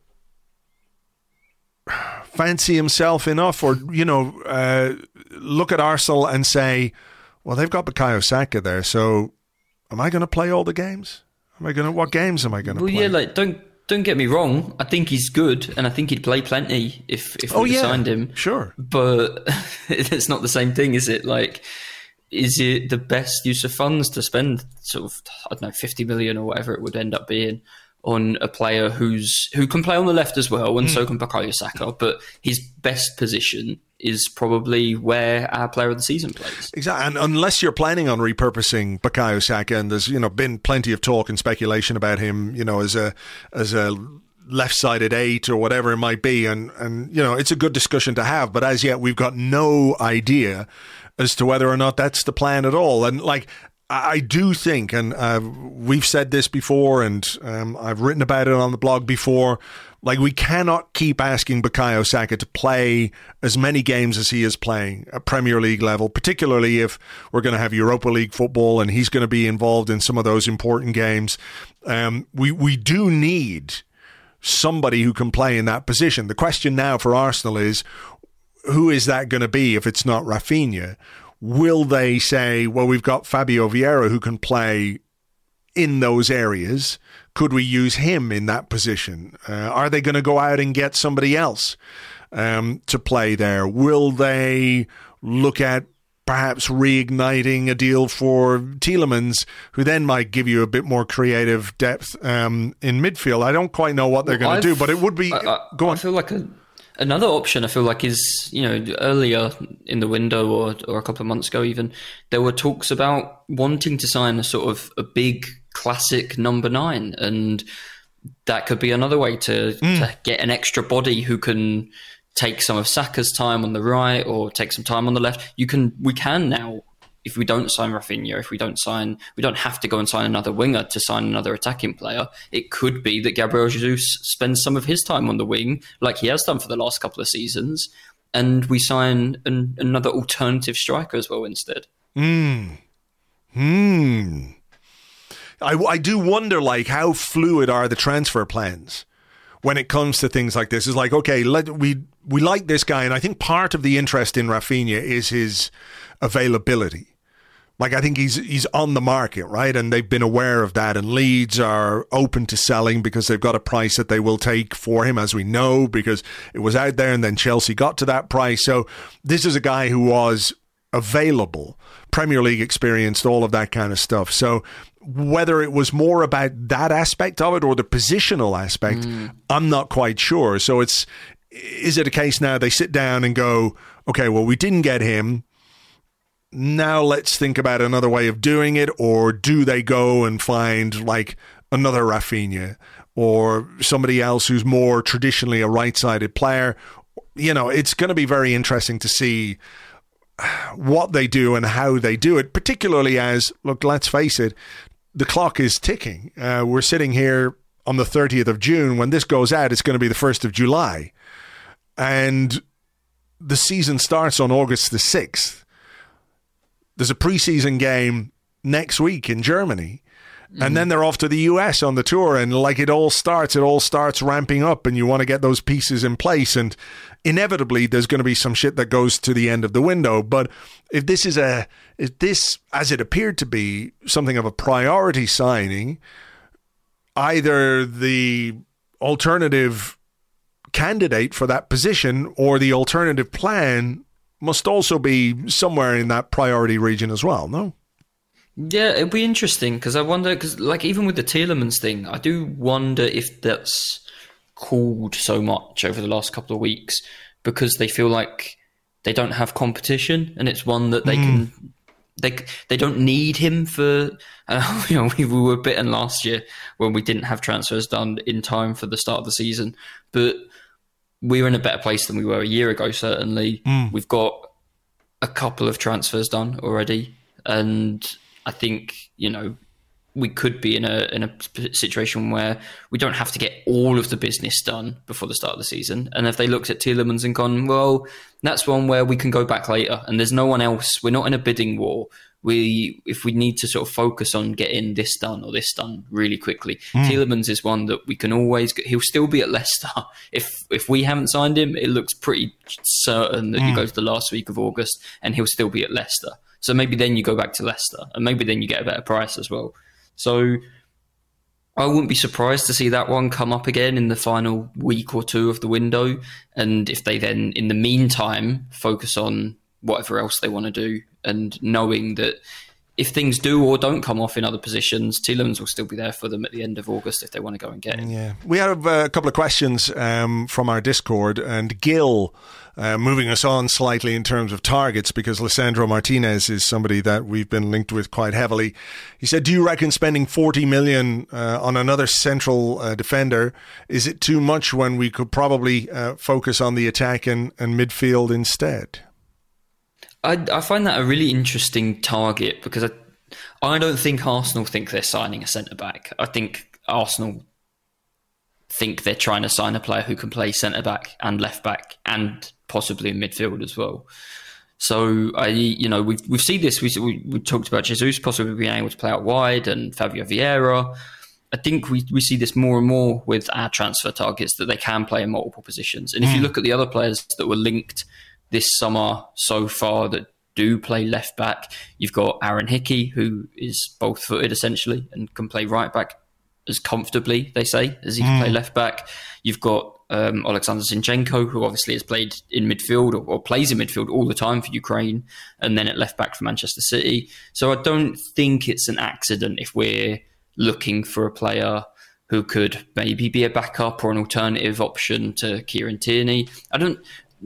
fancy himself enough, or, you know, uh, look at Arsenal and say, well, they've got Bukayo Saka there, so am I going to play all the games? Am I going to? What games am I going to well, play? Well, yeah, like don't don't get me wrong. I think he's good, and I think he'd play plenty if if we oh, yeah, signed him. Sure, but it's not the same thing, is it? Like, is it the best use of funds to spend sort of I don't know fifty million or whatever it would end up being on a player who's who can play on the left as well, and mm. so can Bukayo Saka, but his best position is probably where our player of the season plays. Exactly, and unless you're planning on repurposing Bukayo Saka, and there's you know been plenty of talk and speculation about him, you know, as a as a left-sided eight or whatever it might be, and and you know it's a good discussion to have, but as yet we've got no idea as to whether or not that's the plan at all. And like, I do think, and uh, we've said this before, and um, I've written about it on the blog before, like, we cannot keep asking Bukayo Saka to play as many games as he is playing at Premier League level, particularly if we're going to have Europa League football and he's going to be involved in some of those important games. Um, we, we do need somebody who can play in that position. The question now for Arsenal is, who is that going to be if it's not Rafinha? Will they say, well, we've got Fabio Vieira who can play in those areas? Could we use him in that position? Uh, are they going to go out and get somebody else um, to play there? Will they look at perhaps reigniting a deal for Tielemans, who then might give you a bit more creative depth um, in midfield? I don't quite know what they're well, going to do, but it would be... I, I, go on. I feel like a... Another option I feel like is, you know, earlier in the window or or a couple of months ago even, there were talks about wanting to sign a sort of a big classic number nine, and that could be another way to, mm. to get an extra body who can take some of Saka's time on the right or take some time on the left. You can, we can now, if we don't sign Rafinha, if we don't sign, we don't have to go and sign another winger to sign another attacking player. It could be that Gabriel Jesus spends some of his time on the wing, like he has done for the last couple of seasons, and we sign an, another alternative striker as well instead. Hmm. Hmm. I, I do wonder, like, how fluid are the transfer plans when it comes to things like this? It's like, okay, let, we we like this guy, and I think part of the interest in Rafinha is his availability. Like, I think he's he's on the market, right? And they've been aware of that. And Leeds are open to selling because they've got a price that they will take for him, as we know, because it was out there and then Chelsea got to that price. So this is a guy who was available, Premier League experienced, all of that kind of stuff. So whether it was more about that aspect of it or the positional aspect, mm. I'm not quite sure. So it's, is it a case now they sit down and go, okay, well, we didn't get him. Now let's think about another way of doing it, or do they go and find like another Rafinha or somebody else who's more traditionally a right-sided player? You know, it's going to be very interesting to see what they do and how they do it, particularly as, look, let's face it, the clock is ticking. Uh, we're sitting here on the thirtieth of June. When this goes out, it's going to be the first of July. And the season starts on August the sixth. There's a preseason game next week in Germany, mm. and then they're off to the U S on the tour, and like it all starts, it all starts ramping up, and you want to get those pieces in place, and inevitably there's going to be some shit that goes to the end of the window. But if this is a, if this, as it appeared to be, something of a priority signing, either the alternative candidate for that position, or the alternative plan must also be somewhere in that priority region as well, no? Yeah, it'd be interesting because I wonder, because like even with the Tielemans thing, I do wonder if that's cooled so much over the last couple of weeks because they feel like they don't have competition, and it's one that they mm. can they they don't need him for. Uh, you know, we, we were bitten last year when we didn't have transfers done in time for the start of the season, but we're in a better place than we were a year ago. Certainly, mm. we've got a couple of transfers done already, and I think, you know, we could be in a in a situation where we don't have to get all of the business done before the start of the season. And if they looked at Tielemans and gone, well, that's one where we can go back later, and there's no one else. We're not in a bidding war. We, if we need to sort of focus on getting this done or this done really quickly, mm. Tielemans is one that we can always get. He'll still be at Leicester. If if we haven't signed him, it looks pretty certain that mm. you go to the last week of August and he'll still be at Leicester. So maybe then you go back to Leicester, and maybe then you get a better price as well. So I wouldn't be surprised to see that one come up again in the final week or two of the window. And if they then, in the meantime, focus on whatever else they want to do, and knowing that if things do or don't come off in other positions, Tielemans will still be there for them at the end of August if they want to go and get him. Yeah, we have a couple of questions um, from our Discord, and Gil uh, moving us on slightly in terms of targets, because Lisandro Martinez is somebody that we've been linked with quite heavily. He said, do you reckon spending forty million uh, on another central uh, defender, is it too much when we could probably uh, focus on the attack and, and midfield instead? I, I find that a really interesting target, because I, I don't think Arsenal think they're signing a centre-back. I think Arsenal think they're trying to sign a player who can play centre-back and left-back and possibly in midfield as well. So, I, you know, we've, we've seen this. We, we, we talked about Jesus possibly being able to play out wide, and Fabio Vieira. I think we, we see this more and more with our transfer targets, that they can play in multiple positions. And if you look at the other players that were linked this summer so far that do play left back, you've got Aaron Hickey, who is both footed essentially and can play right back as comfortably, they say, as he can mm. play left back. You've got um, Alexander Zinchenko, who obviously has played in midfield or, or plays in midfield all the time for Ukraine, and then at left back for Manchester City. So I don't think it's an accident if we're looking for a player who could maybe be a backup or an alternative option to Kieran Tierney. I don't.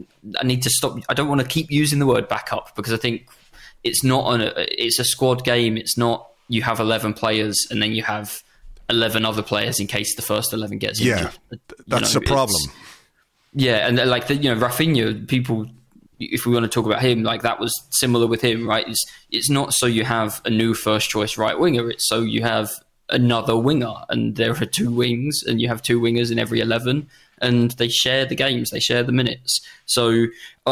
I need to stop. I don't want to keep using the word backup, because I think it's not an, it's a squad game. It's not you have eleven players and then you have eleven other players in case the first eleven gets injured. Yeah, that's you know, a problem. Yeah, and like the, you know, Rafinha, people, if we want to talk about him, like that was similar with him, right? It's it's not so you have a new first choice right winger. It's so you have another winger, and there are two wings, and you have two wingers in every eleven. And they share the games, they share the minutes. So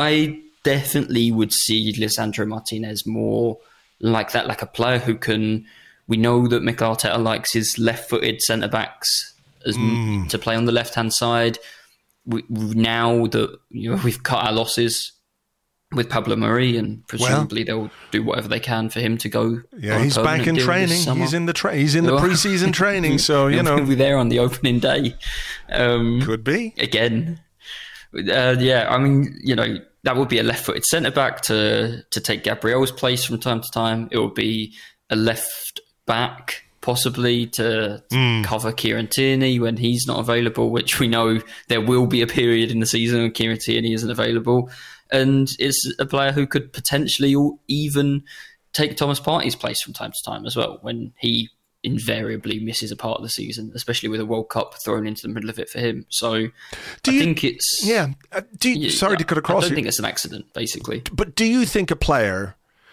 I definitely would see Lisandro Martinez more like that, like a player who can... We know that Mikel Arteta likes his left-footed centre-backs as mm. to play on the left-hand side. We, now that you know, we've cut our losses with Pablo Mari, and presumably well, they'll do whatever they can for him to go. Yeah, he's back in training. He's in the tra- he's in the pre-season training, so you know he'll be there on the opening day. Um, Could be again. Uh, yeah, I mean, you know, that would be a left-footed centre back to to take Gabriel's place from time to time. It would be a left back possibly to, to mm. cover Kieran Tierney when he's not available, which we know there will be a period in the season when Kieran Tierney isn't available. And is a player who could potentially even take Thomas Partey's place from time to time as well, when he invariably misses a part of the season, especially with a World Cup thrown into the middle of it for him. So do I you, think it's... Yeah. Uh, do you, sorry to cut across I don't you. think it's an accident, basically. But do you think a player...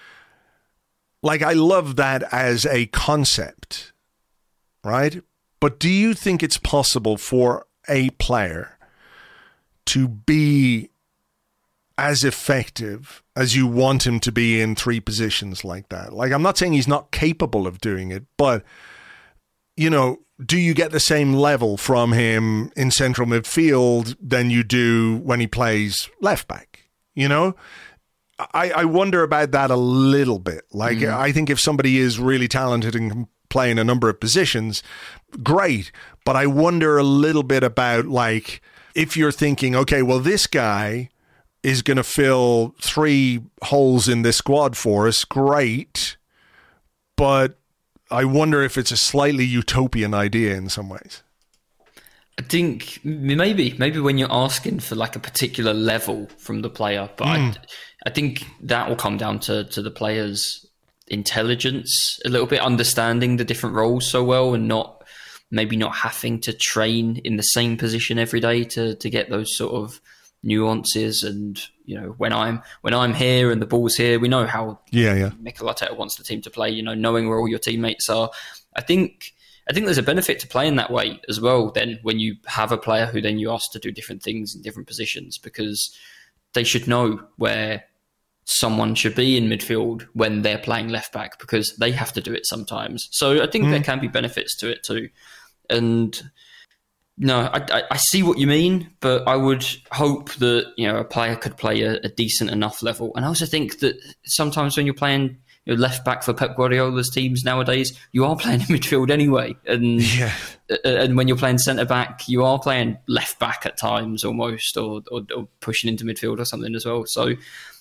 Like, I love that as a concept, right? But do you think it's possible for a player to be as effective as you want him to be in three positions like that? Like, I'm not saying he's not capable of doing it, but, you know, do you get the same level from him in central midfield than you do when he plays left back? You know, I, I wonder about that a little bit. Like, mm-hmm. I think if somebody is really talented and can play in a number of positions, great. But I wonder a little bit about, like, if you're thinking, okay, well, this guy is going to fill three holes in this squad for us, great, but I wonder if it's a slightly utopian idea in some ways. I think maybe, maybe when you're asking for like a particular level from the player, but mm. I, I think that will come down to, to the player's intelligence a little bit, understanding the different roles so well, and not maybe not having to train in the same position every day to, to get those sort of nuances. And you know, when I'm when I'm here and the ball's here, we know how yeah, yeah. Mikel Arteta wants the team to play. You know, knowing where all your teammates are. I think I think there's a benefit to playing that way as well. Then when you have a player who then you ask to do different things in different positions, because they should know where someone should be in midfield when they're playing left back, because they have to do it sometimes. So I think mm. there can be benefits to it too. And no, I, I, I see what you mean, but I would hope that, you know, a player could play a, a decent enough level. And I also think that sometimes when you're playing you know, left back for Pep Guardiola's teams nowadays, you are playing in midfield anyway. And yeah. and when you're playing centre back, you are playing left back at times almost, or, or, or pushing into midfield or something as well. So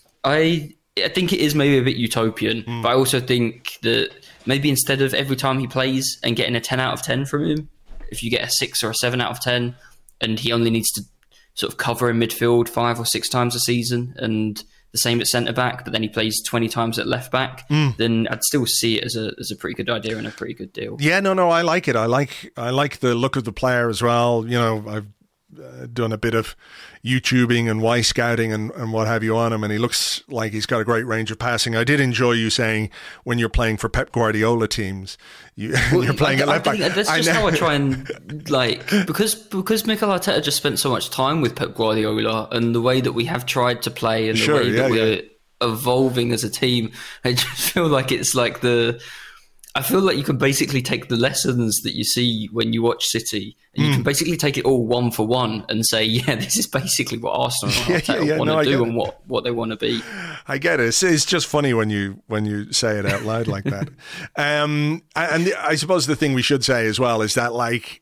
I I think it is maybe a bit utopian, mm. but I also think that maybe instead of every time he plays and getting a ten out of ten from him, if you get a six or a seven out of ten, and he only needs to sort of cover in midfield five or six times a season, and the same at centre back, but then he plays twenty times at left back, mm. then I'd still see it as a as a pretty good idea and a pretty good deal. Yeah, no, no, I like it. I like I like the look of the player as well. You know, I've uh, done a bit of YouTubing and Y scouting and, and what have you on him, and he looks like he's got a great range of passing. I did enjoy you saying when you're playing for Pep Guardiola teams, you, well, you're playing I, at left back. That's just how I try and like because because Mikel Arteta just spent so much time with Pep Guardiola, and the way that we have tried to play and the sure, way yeah, that we're yeah. evolving as a team, I just feel like it's like the. I feel like you can basically take the lessons that you see when you watch City, and you mm. can basically take it all one for one and say, yeah, this is basically what Arsenal yeah, yeah, yeah, want to no, do and what, what they want to be. I get it. It's, it's just funny when you when you say it out loud like that. um, and the, I suppose the thing we should say as well is that, like,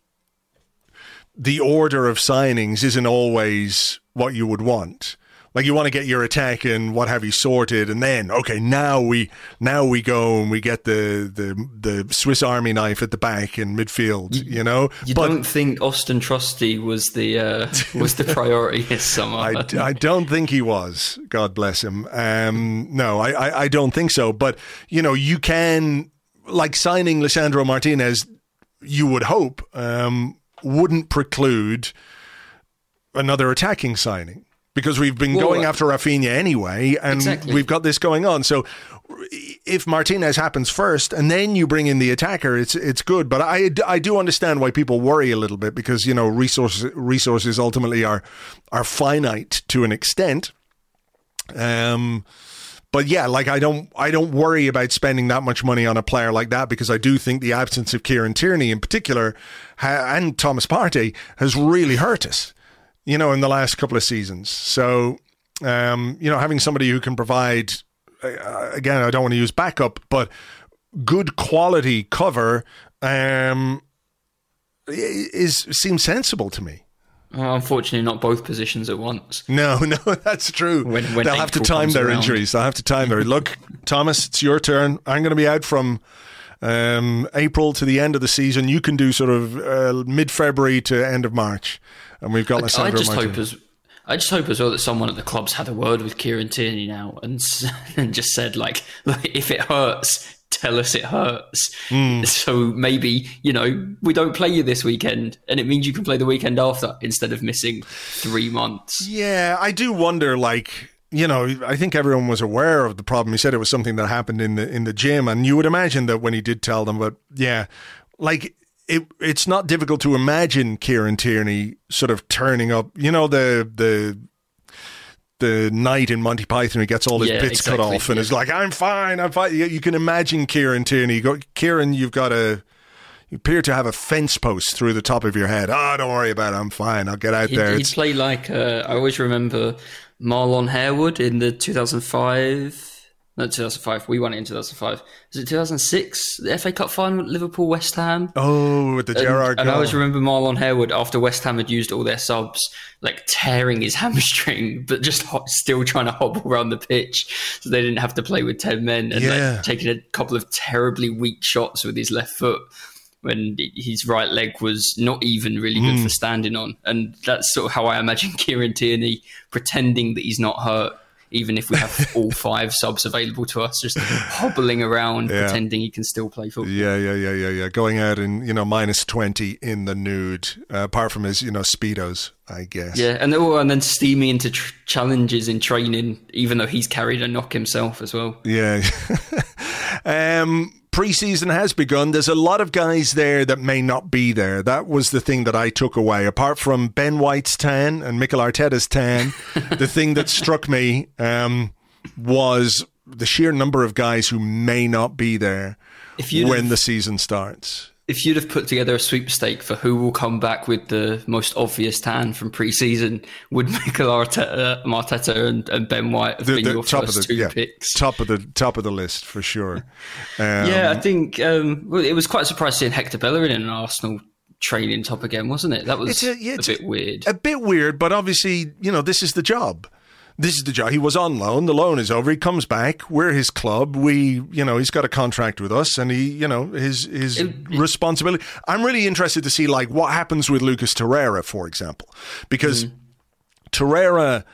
the order of signings isn't always what you would want. Like, you want to get your attack and what have you sorted, and then okay, now we now we go and we get the the, the Swiss Army knife at the back in midfield. You, you know, you but, don't think Austin Trusty was the uh, was the priority this summer? I, I don't think he was. God bless him. Um, no, I, I I don't think so. But you know, you can, like, signing Lisandro Martinez, you would hope um, wouldn't preclude another attacking signing. Because we've been well, going after Rafinha anyway, and exactly. we've got this going on. So if Martinez happens first and then you bring in the attacker, it's it's good. But I, I do understand why people worry a little bit, because, you know, resources resources ultimately are are finite to an extent. Um, but yeah, like I don't I don't worry about spending that much money on a player like that, because I do think the absence of Kieran Tierney in particular ha- and Thomas Partey has really hurt us, you know, in the last couple of seasons. So, um, you know, having somebody who can provide, uh, again, I don't want to use backup, but good quality cover um, is seems sensible to me. Well, unfortunately, not both positions at once. No, no, that's true. When, when They'll have to time their around. injuries. They'll have to time their... Look, Thomas, it's your turn. I'm going to be out from um, April to the end of the season. You can do sort of uh, mid-February to end of March. And we've got Lisandro I just Martinez. hope as I just hope as well that someone at the club's had a word with Kieran Tierney now and and just said, like, look, if it hurts, tell us it hurts. Mm. So maybe, you know, we don't play you this weekend, and it means you can play the weekend after instead of missing three months. Yeah, I do wonder, like, you know, I think everyone was aware of the problem. He said it was something that happened in the in the gym, and you would imagine that when he did tell them, but yeah, like. It, it's not difficult to imagine Kieran Tierney sort of turning up. You know, the the the night in Monty Python, he gets all his yeah, bits exactly, cut off and yeah. is like, I'm fine, I'm fine. You, you can imagine Kieran Tierney. You go, Kieran, you've got a, you appear to have a fence post through the top of your head. Oh, don't worry about it, I'm fine, I'll get out he'd, there. He'd it's, play like, uh, I always remember Marlon Harewood in the two thousand five No, two thousand five. We won it in two thousand five. Was it two thousand six? The F A Cup final, Liverpool West Ham. Oh, with the Gerrard and, and goal. I always remember Marlon Harewood, after West Ham had used all their subs, like tearing his hamstring, but just ho- still trying to hobble around the pitch, so they didn't have to play with ten men, and Yeah. like, taking a couple of terribly weak shots with his left foot when his right leg was not even really good Mm. for standing on. And that's sort of how I imagine Kieran Tierney pretending that he's not hurt, even if we have all five subs available to us, just hobbling around, Yeah. pretending he can still play football. Yeah, yeah, yeah, yeah, yeah. Going out in, you know, minus twenty in the nude, uh, apart from his, you know, Speedos, I guess. Yeah, and, oh, and then steaming into tr- challenges in training, even though he's carried a knock himself as well. Yeah. um, Pre-season has begun. There's a lot of guys there that may not be there. That was the thing that I took away. Apart from Ben White's tan and Mikel Arteta's tan, the thing that struck me um, was the sheer number of guys who may not be there If you'd when have- the season starts. If you'd have put together a sweepstake for who will come back with the most obvious tan from pre-season, would Mikel Arteta, Arteta and, and Ben White have The, been the your top first of the two yeah, picks? top of the top of the list for sure. Um, Yeah, I think um, well, it was quite surprising seeing Hector Bellerin in an Arsenal training top again, wasn't it? That was It's a- yeah, a it's bit weird. a bit weird, but obviously, you know, this is the job. This is the job. He was on loan. The loan is over. He comes back. We're his club. We, you know, he's got a contract with us, and he, you know, his his It- responsibility. I'm really interested to see like what happens with Lucas Torreira, for example, because Mm. Torreira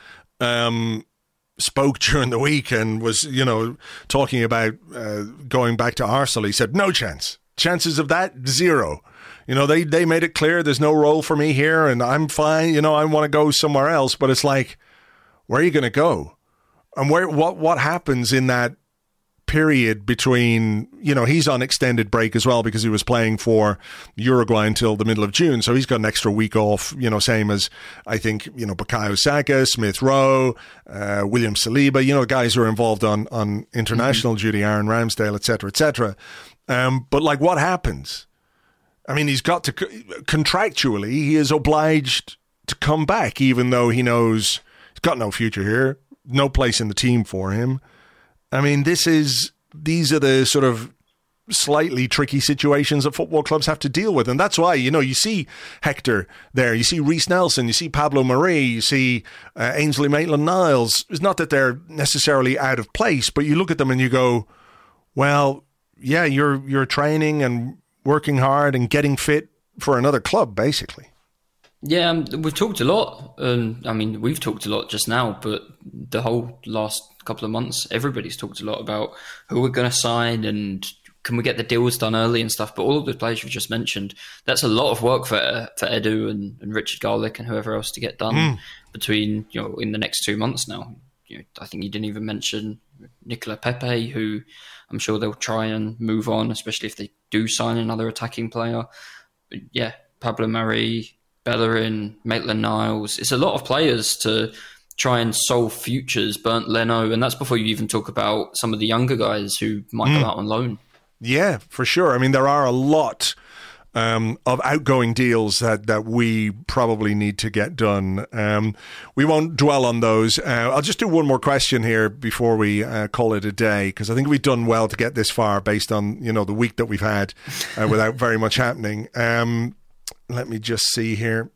um, spoke during the week and was, you know, talking about uh, going back to Arsenal. He said, "No chance. Chances of that, zero." You know, they they made it clear there's no role for me here, and I'm fine. You know, I want to go somewhere else, but it's like, where are you going to go? And where what what happens in that period between, you know, he's on extended break as well because he was playing for Uruguay until the middle of June. So he's got an extra week off, you know, same as I think, you know, Bukayo Saka, Smith Rowe, uh, William Saliba, you know, guys who are involved on, on international mm-hmm. duty, Aaron Ramsdale, et cetera, et cetera. Um, but like what happens? I mean, he's got to, contractually, he is obliged to come back, even though he knows he's got no future here, no place in the team for him. I mean, this is, these are the sort of slightly tricky situations that football clubs have to deal with. And that's why, you know, you see Hector there, you see Reece Nelson, you see Pablo Marie, you see uh, Ainsley Maitland-Niles. It's not that they're necessarily out of place, but you look at them and you go, well, yeah, you're you're training and working hard and getting fit for another club, basically. Yeah, um, we've talked a lot. Um, I mean, we've talked a lot just now, but the whole last couple of months, everybody's talked a lot about who we're going to sign and can we get the deals done early and stuff. But all of the players you've just mentioned, that's a lot of work for for Edu and, and Richard Garlick and whoever else to get done mm. between, you know, in the next two months now. You know, I think you didn't even mention Nicola Pepe, who I'm sure they'll try and move on, especially if they do sign another attacking player. But yeah, Pablo Marie, Bellerin, Maitland-Niles. It's a lot of players to try and solve futures. Bernd Leno, and that's before you even talk about some of the younger guys who might mm. go out on loan. Yeah, for sure. I mean, there are a lot um, of outgoing deals that, that we probably need to get done. Um, we won't dwell on those. Uh, I'll just do one more question here before we uh, call it a day, because I think we've done well to get this far based on, you know, the week that we've had uh, without very much happening. Um, let me just see here.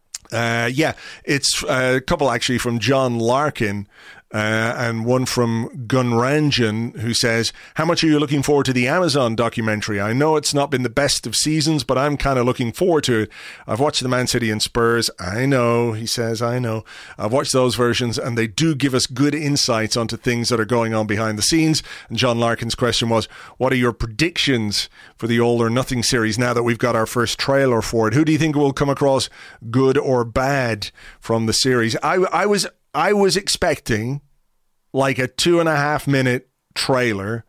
Uh, yeah, it's a couple actually from John Larkin. Uh, and one from Gunranjan, who says, how much are you looking forward to the Amazon documentary? I know it's not been the best of seasons, but I'm kind of looking forward to it. I've watched the Man City and Spurs. I know, he says, I know. I've watched those versions, and they do give us good insights onto things that are going on behind the scenes. And John Larkin's question was, what are your predictions for the All or Nothing series now that we've got our first trailer for it? Who do you think will come across good or bad from the series? I, I was... I was expecting like a two and a half minute trailer,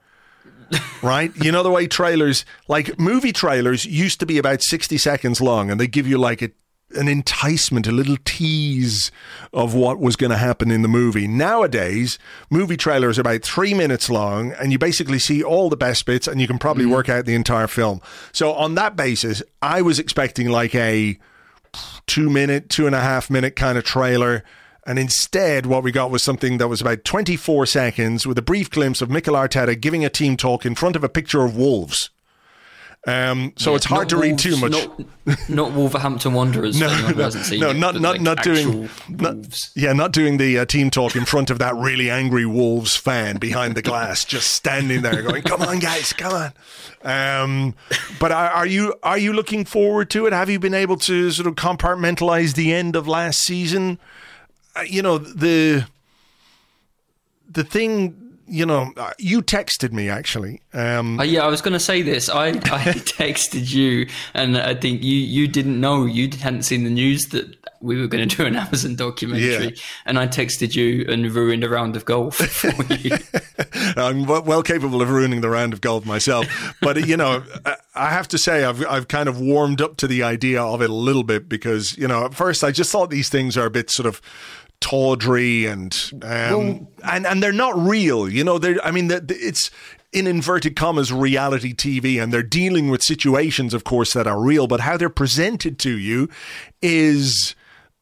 right? You know the way trailers, like movie trailers used to be about sixty seconds long, and they give you like a, an enticement, a little tease of what was going to happen in the movie. Nowadays, movie trailers are about three minutes long, and you basically see all the best bits, and you can probably mm-hmm. work out the entire film. So on that basis, I was expecting like a two minute, two and a half minute kind of trailer. And instead, what we got was something that was about twenty-four seconds with a brief glimpse of Mikel Arteta giving a team talk in front of a picture of Wolves. Um, so yeah, it's hard to Wolves, read too much. Not, not Wolverhampton Wanderers. no, no, no, seen no it, not not like not doing. Not, yeah, not doing the uh, team talk in front of that really angry Wolves fan behind the glass, just standing there going, "Come on, guys, come on." Um, but are, are you are you looking forward to it? Have you been able to sort of compartmentalize the end of last season? Uh, you know the the thing. You know, you texted me actually. Um, uh, yeah, I was going to say this. I, I texted you, and I think you, you didn't know. You hadn't seen the news that we were going to do an Amazon documentary. Yeah. And I texted you and ruined a round of golf for you. I'm well capable of ruining the round of golf myself. But, you know, I have to say I've I've kind of warmed up to the idea of it a little bit because, you know, at first I just thought these things are a bit sort of tawdry and um, well, and and they're not real, you know. They're I mean, they're, it's in inverted commas reality T V, and they're dealing with situations, of course, that are real. But how they're presented to you is,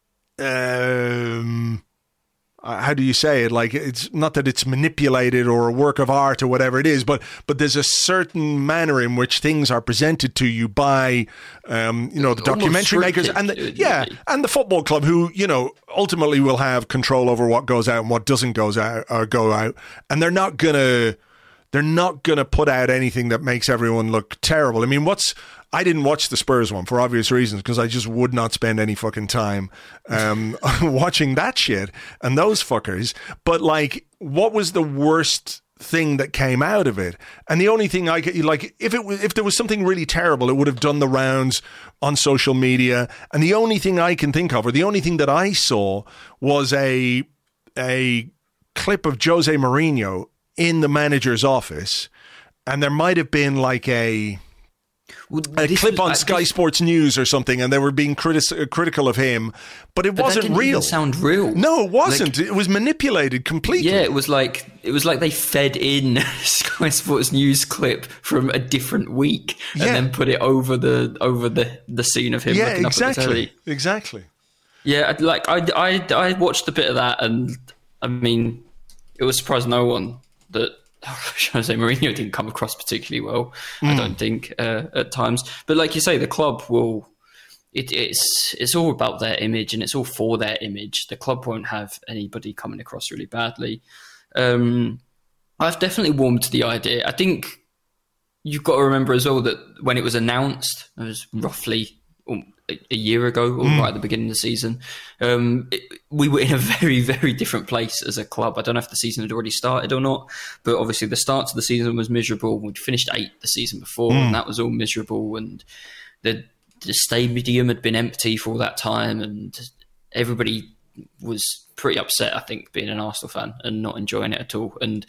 um, how do you say it? Like, it's not that it's manipulated or a work of art or whatever it is, but but there's a certain manner in which things are presented to you by, um, you know, the documentary makers and the, yeah, and the football club, who, you know, ultimately will have control over what goes out and what doesn't goes out or go out, and they're not gonna they're not gonna put out anything that makes everyone look terrible. I mean, what's I didn't watch the Spurs one for obvious reasons because I just would not spend any fucking time um, watching that shit and those fuckers. But like, what was the worst thing that came out of it? And the only thing I could, like, if it was, if there was something really terrible, it would have done the rounds on social media. And the only thing I can think of, or the only thing that I saw, was a a clip of Jose Mourinho in the manager's office, and there might have been like a. Well, a clip was, on Sky this, Sports News or something, and they were being critis- critical of him, but it but wasn't that didn't real. Even sound real? No, it wasn't. Like, it was manipulated completely. Yeah, it was like it was like they fed in Sky Sports News clip from a different week and yeah. then put it over the over the, the scene of him. Yeah, looking exactly, up at the telly. exactly. Yeah, like I, I, I watched a bit of that, and I mean, it was surprised no one that. Jose Mourinho didn't come across particularly well, mm. I don't think, uh, at times. But like you say, the club will. It, it's it's all about their image, and it's all for their image. The club won't have anybody coming across really badly. Um, I've definitely warmed to the idea. I think you've got to remember as well that when it was announced, it was roughly a year ago, or mm. right at the beginning of the season, um, it, we were in a very, very different place as a club. I don't know if the season had already started or not, but obviously the start to the season was miserable. We'd finished eighth the season before, mm. and that was all miserable. And the, the stadium had been empty for all that time, and everybody was pretty upset, I think, being an Arsenal fan and not enjoying it at all. And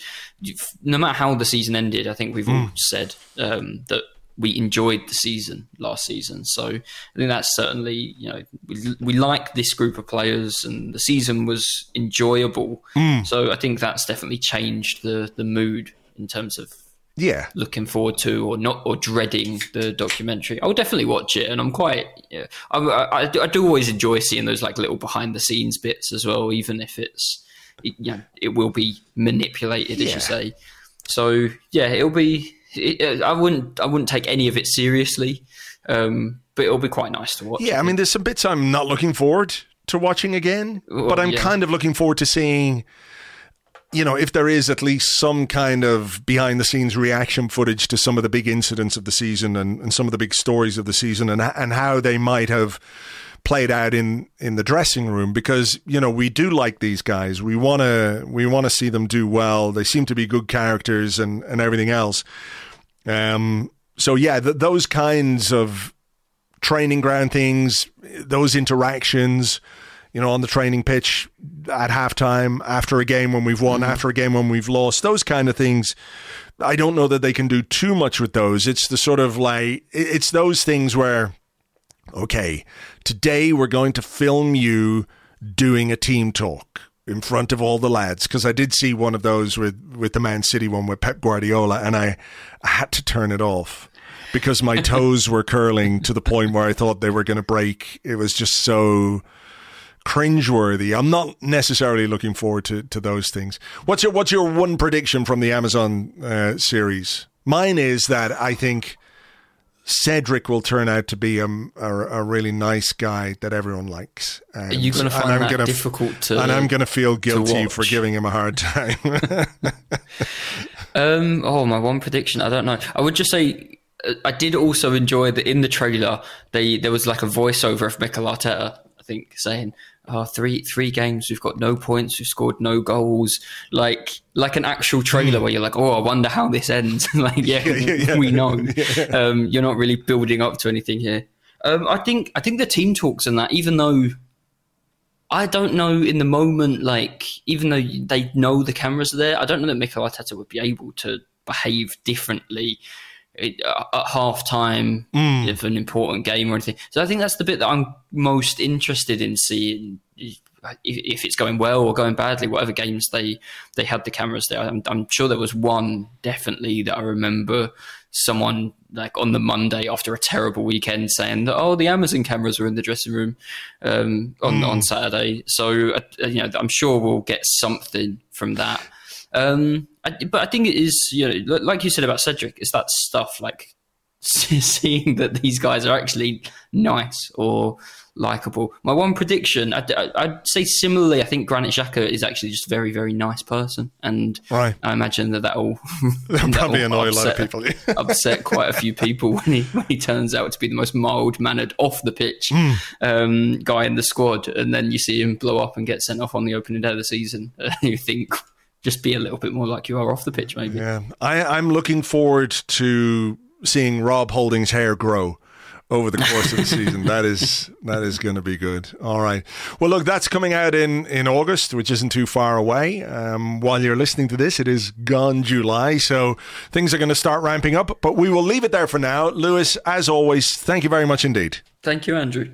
no matter how the season ended, I think we've mm. all said um, that we enjoyed the season last season. So I think that's certainly, you know, we, we like this group of players, and the season was enjoyable. Mm. So I think that's definitely changed the the mood in terms of yeah looking forward to or not or dreading the documentary. I'll definitely watch it, and I'm quite yeah, I, I, I do always enjoy seeing those like little behind the scenes bits as well, even if it's, you know, it will be manipulated, yeah. as you say. So yeah, it'll be. It, I wouldn't. I wouldn't take any of it seriously, um, but it'll be quite nice to watch. Yeah, I mean, there's some bits I'm not looking forward to watching again, well, but I'm yeah. kind of looking forward to seeing, you know, if there is at least some kind of behind-the-scenes reaction footage to some of the big incidents of the season and, and some of the big stories of the season, and and how they might have played out in, in the dressing room, because, you know, we do like these guys. We want to we want to see them do well. They seem to be good characters and, and everything else. Um, so, yeah, th- those kinds of training ground things, those interactions, you know, on the training pitch at halftime, after a game when we've won, mm-hmm. after a game when we've lost, those kind of things. I don't know that they can do too much with those. It's the sort of like, it's those things where, okay, today we're going to film you doing a team talk in front of all the lads, because I did see one of those with, with the Man City one with Pep Guardiola, and I, I had to turn it off because my toes were curling to the point where I thought they were going to break. It was just so cringeworthy. I'm not necessarily looking forward to, to those things. What's your What's your one prediction from the Amazon uh, series? Mine is that I think Cedric will turn out to be a, a, a really nice guy that everyone likes. And, Are you going to find I'm that gonna, difficult to And I'm going to feel guilty to for giving him a hard time. um, oh, my one prediction. I don't know. I would just say I did also enjoy that in the trailer, they there was like a voiceover of Mikel Arteta, I think, saying, oh, three three games, we've got no points, we've scored no goals. Like like an actual trailer mm. where you're like, oh, I wonder how this ends. Like, yeah, yeah, yeah, yeah. we know. Yeah. Um, you're not really building up to anything here. Um, I think I think the team talks and that, even though I don't know in the moment, like, even though they know the cameras are there, I don't know that Mikel Arteta would be able to behave differently at half time mm. of an important game or anything. So I think that's the bit that I'm most interested in seeing, if it's going well or going badly, whatever games they they had the cameras there. I'm, I'm sure there was one definitely that I remember someone like on the Monday after a terrible weekend saying that, oh, the Amazon cameras were in the dressing room um, on mm. on Saturday. So uh, you know, I'm sure we'll get something from that. Um, I, but I think it is, you know, like you said about Cedric, it's that stuff like seeing that these guys are actually nice or likable. My one prediction, I'd, I'd say similarly, I think Granit Xhaka is actually just a very, very nice person. And right. I imagine that that'll, that'll probably annoy upset, a lot of people. upset quite a few people when he, when he turns out to be the most mild-mannered off the pitch mm. um, guy in the squad. And then you see him blow up and get sent off on the opening day of the season. And you think, just be a little bit more like you are off the pitch, maybe. Yeah, I, I'm looking forward to seeing Rob Holding's hair grow over the course of the season. That is that is going to be good. All right. Well, look, that's coming out in, in August, which isn't too far away. Um, while you're listening to this, it is gone July, so things are going to start ramping up. But we will leave it there for now. Lewis, as always, thank you very much indeed. Thank you, Andrew.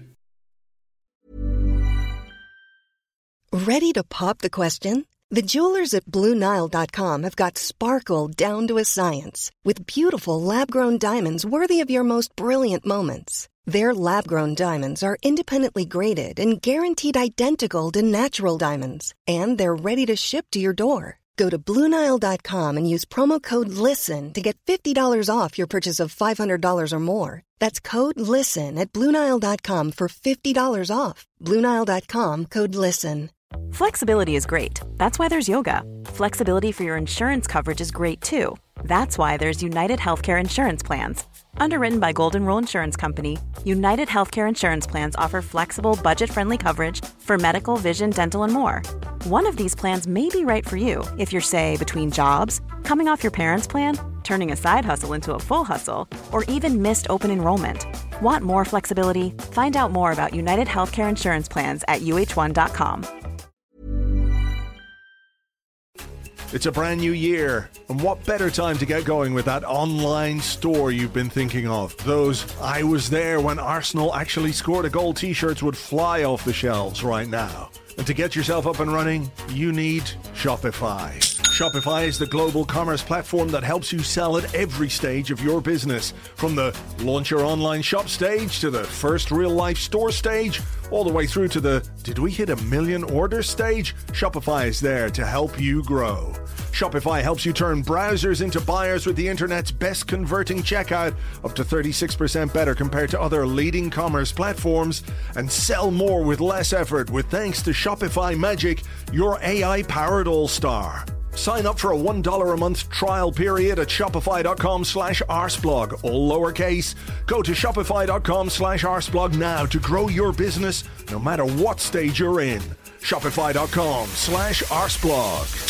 Ready to pop the question? The jewelers at Blue Nile dot com have got sparkle down to a science with beautiful lab-grown diamonds worthy of your most brilliant moments. Their lab-grown diamonds are independently graded and guaranteed identical to natural diamonds, and they're ready to ship to your door. Go to Blue Nile dot com and use promo code LISTEN to get fifty dollars off your purchase of five hundred dollars or more. That's code LISTEN at Blue Nile dot com for fifty dollars off. Blue Nile dot com, code LISTEN. Flexibility is great. That's why there's yoga. Flexibility for your insurance coverage is great too. That's why there's United Healthcare Insurance Plans. Underwritten by Golden Rule Insurance Company, United Healthcare Insurance Plans offer flexible, budget-friendly coverage for medical, vision, dental, and more. One of these plans may be right for you if you're, say, between jobs, coming off your parents' plan, turning a side hustle into a full hustle, or even missed open enrollment. Want more flexibility? Find out more about United Healthcare Insurance Plans at U H one dot com. It's a brand new year, and what better time to get going with that online store you've been thinking of? Those I was there when Arsenal actually scored a goal t-shirts would fly off the shelves right now. And to get yourself up and running, you need Shopify. Shopify is the global commerce platform that helps you sell at every stage of your business. From the launch your online shop stage to the first real-life store stage, all the way through to the did we hit a million orders stage? Shopify is there to help you grow. Shopify helps you turn browsers into buyers with the internet's best converting checkout, up to thirty-six percent better compared to other leading commerce platforms, and sell more with less effort with thanks to Shopify Magic, your A I-powered all-star. Sign up for a one dollar a month trial period at shopify.com slash arsblog, all lowercase. Go to shopify.com slash arsblog now to grow your business no matter what stage you're in. Shopify.com slash arsblog.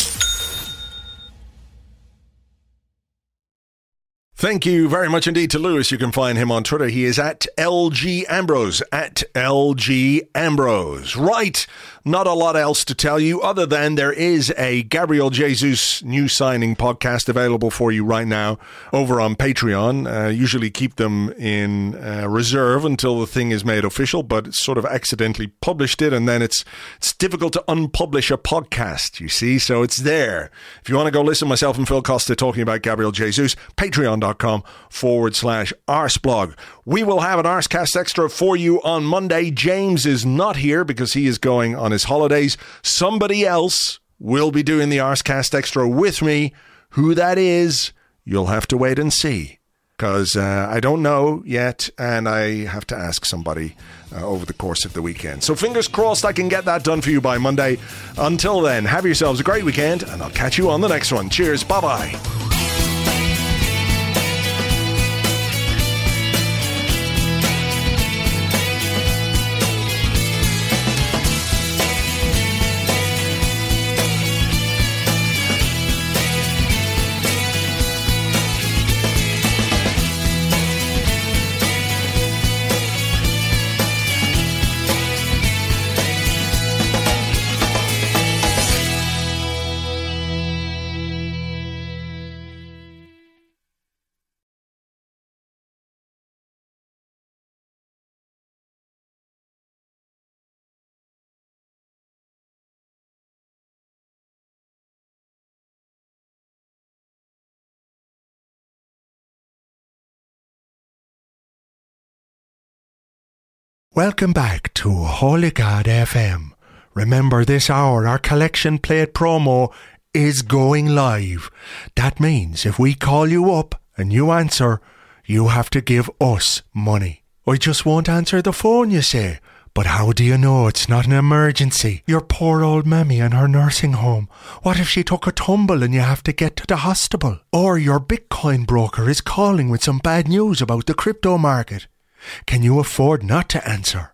Thank you very much indeed to Lewis. You can find him on Twitter. He is at L G Ambrose, at L G Ambrose. Right. Not a lot else to tell you other than there is a Gabriel Jesus new signing podcast available for you right now over on Patreon. Uh, usually keep them in uh, reserve until the thing is made official, but it's sort of accidentally published it, and then it's it's difficult to unpublish a podcast, you see, so it's there. If you want to go listen, myself and Phil Costa talking about Gabriel Jesus, patreon.com patreon.com forward slash arsblog. We will have an Arscast Extra for you on Monday. James is not here because he is going on his holidays. Somebody else will be doing the Arscast Extra with me. Who that is, you'll have to wait and see. Because uh, I don't know yet, and I have to ask somebody uh, over the course of the weekend. So fingers crossed I can get that done for you by Monday. Until then, have yourselves a great weekend, and I'll catch you on the next one. Cheers, bye-bye. Welcome back to Holy God F M. Remember, this hour our collection plate promo is going live. That means if we call you up and you answer, you have to give us money. I just won't answer the phone, you say. But how do you know it's not an emergency? Your poor old mammy in her nursing home. What if she took a tumble and you have to get to the hospital? Or your Bitcoin broker is calling with some bad news about the crypto market. Can you afford not to answer?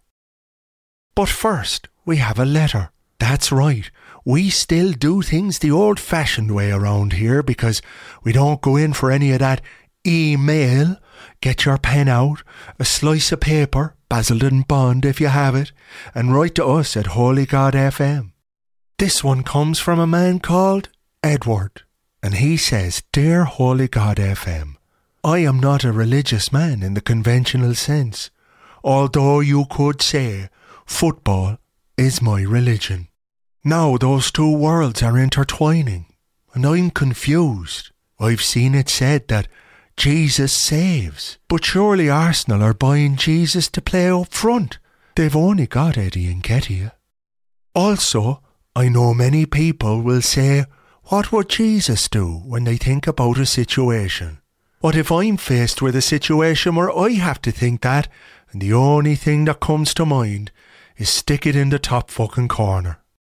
But first, we have a letter. That's right. We still do things the old-fashioned way around here because we don't go in for any of that email. Get your pen out, a slice of paper, Basildon Bond if you have it, and write to us at Holy God F M. This one comes from a man called Edward, and he says, Dear Holy God F M, I am not a religious man in the conventional sense, although you could say football is my religion. Now those two worlds are intertwining, and I'm confused. I've seen it said that Jesus saves, but surely Arsenal are buying Jesus to play up front. They've only got Eddie Nketiah. Also, I know many people will say, what would Jesus do when they think about a situation? What if I'm faced with a situation where I have to think that, and the only thing that comes to mind is stick it in the top fucking corner?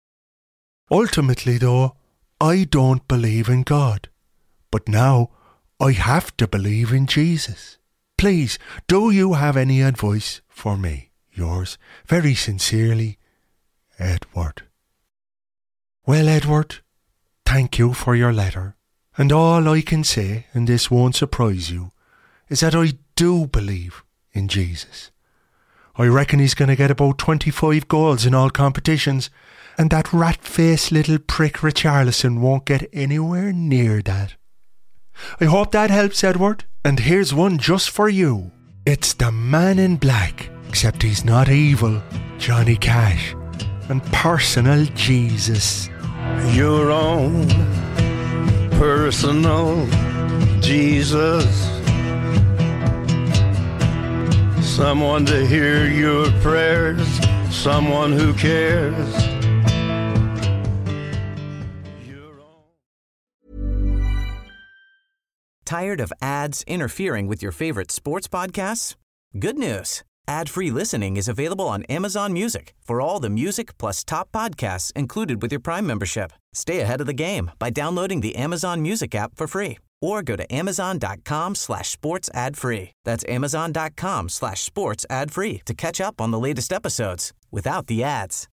Ultimately, though, I don't believe in God. But now, I have to believe in Jesus. Please, do you have any advice for me? Yours, very sincerely, Edward. Well, Edward, thank you for your letter. And all I can say, and this won't surprise you, is that I do believe in Jesus. I reckon he's going to get about twenty-five goals in all competitions, and that rat-faced little prick Richarlison won't get anywhere near that. I hope that helps, Edward, and here's one just for you. It's the Man in Black, except he's not evil, Johnny Cash, and personal Jesus. Your own personal Jesus, someone to hear your prayers, someone who cares. Tired of ads interfering with your favorite sports podcasts? Good news. Ad-free listening is available on Amazon Music for all the music plus top podcasts included with your Prime membership. Stay ahead of the game by downloading the Amazon Music app for free or go to amazon.com slash sports ad free. That's amazon.com slash sports ad free to catch up on the latest episodes without the ads.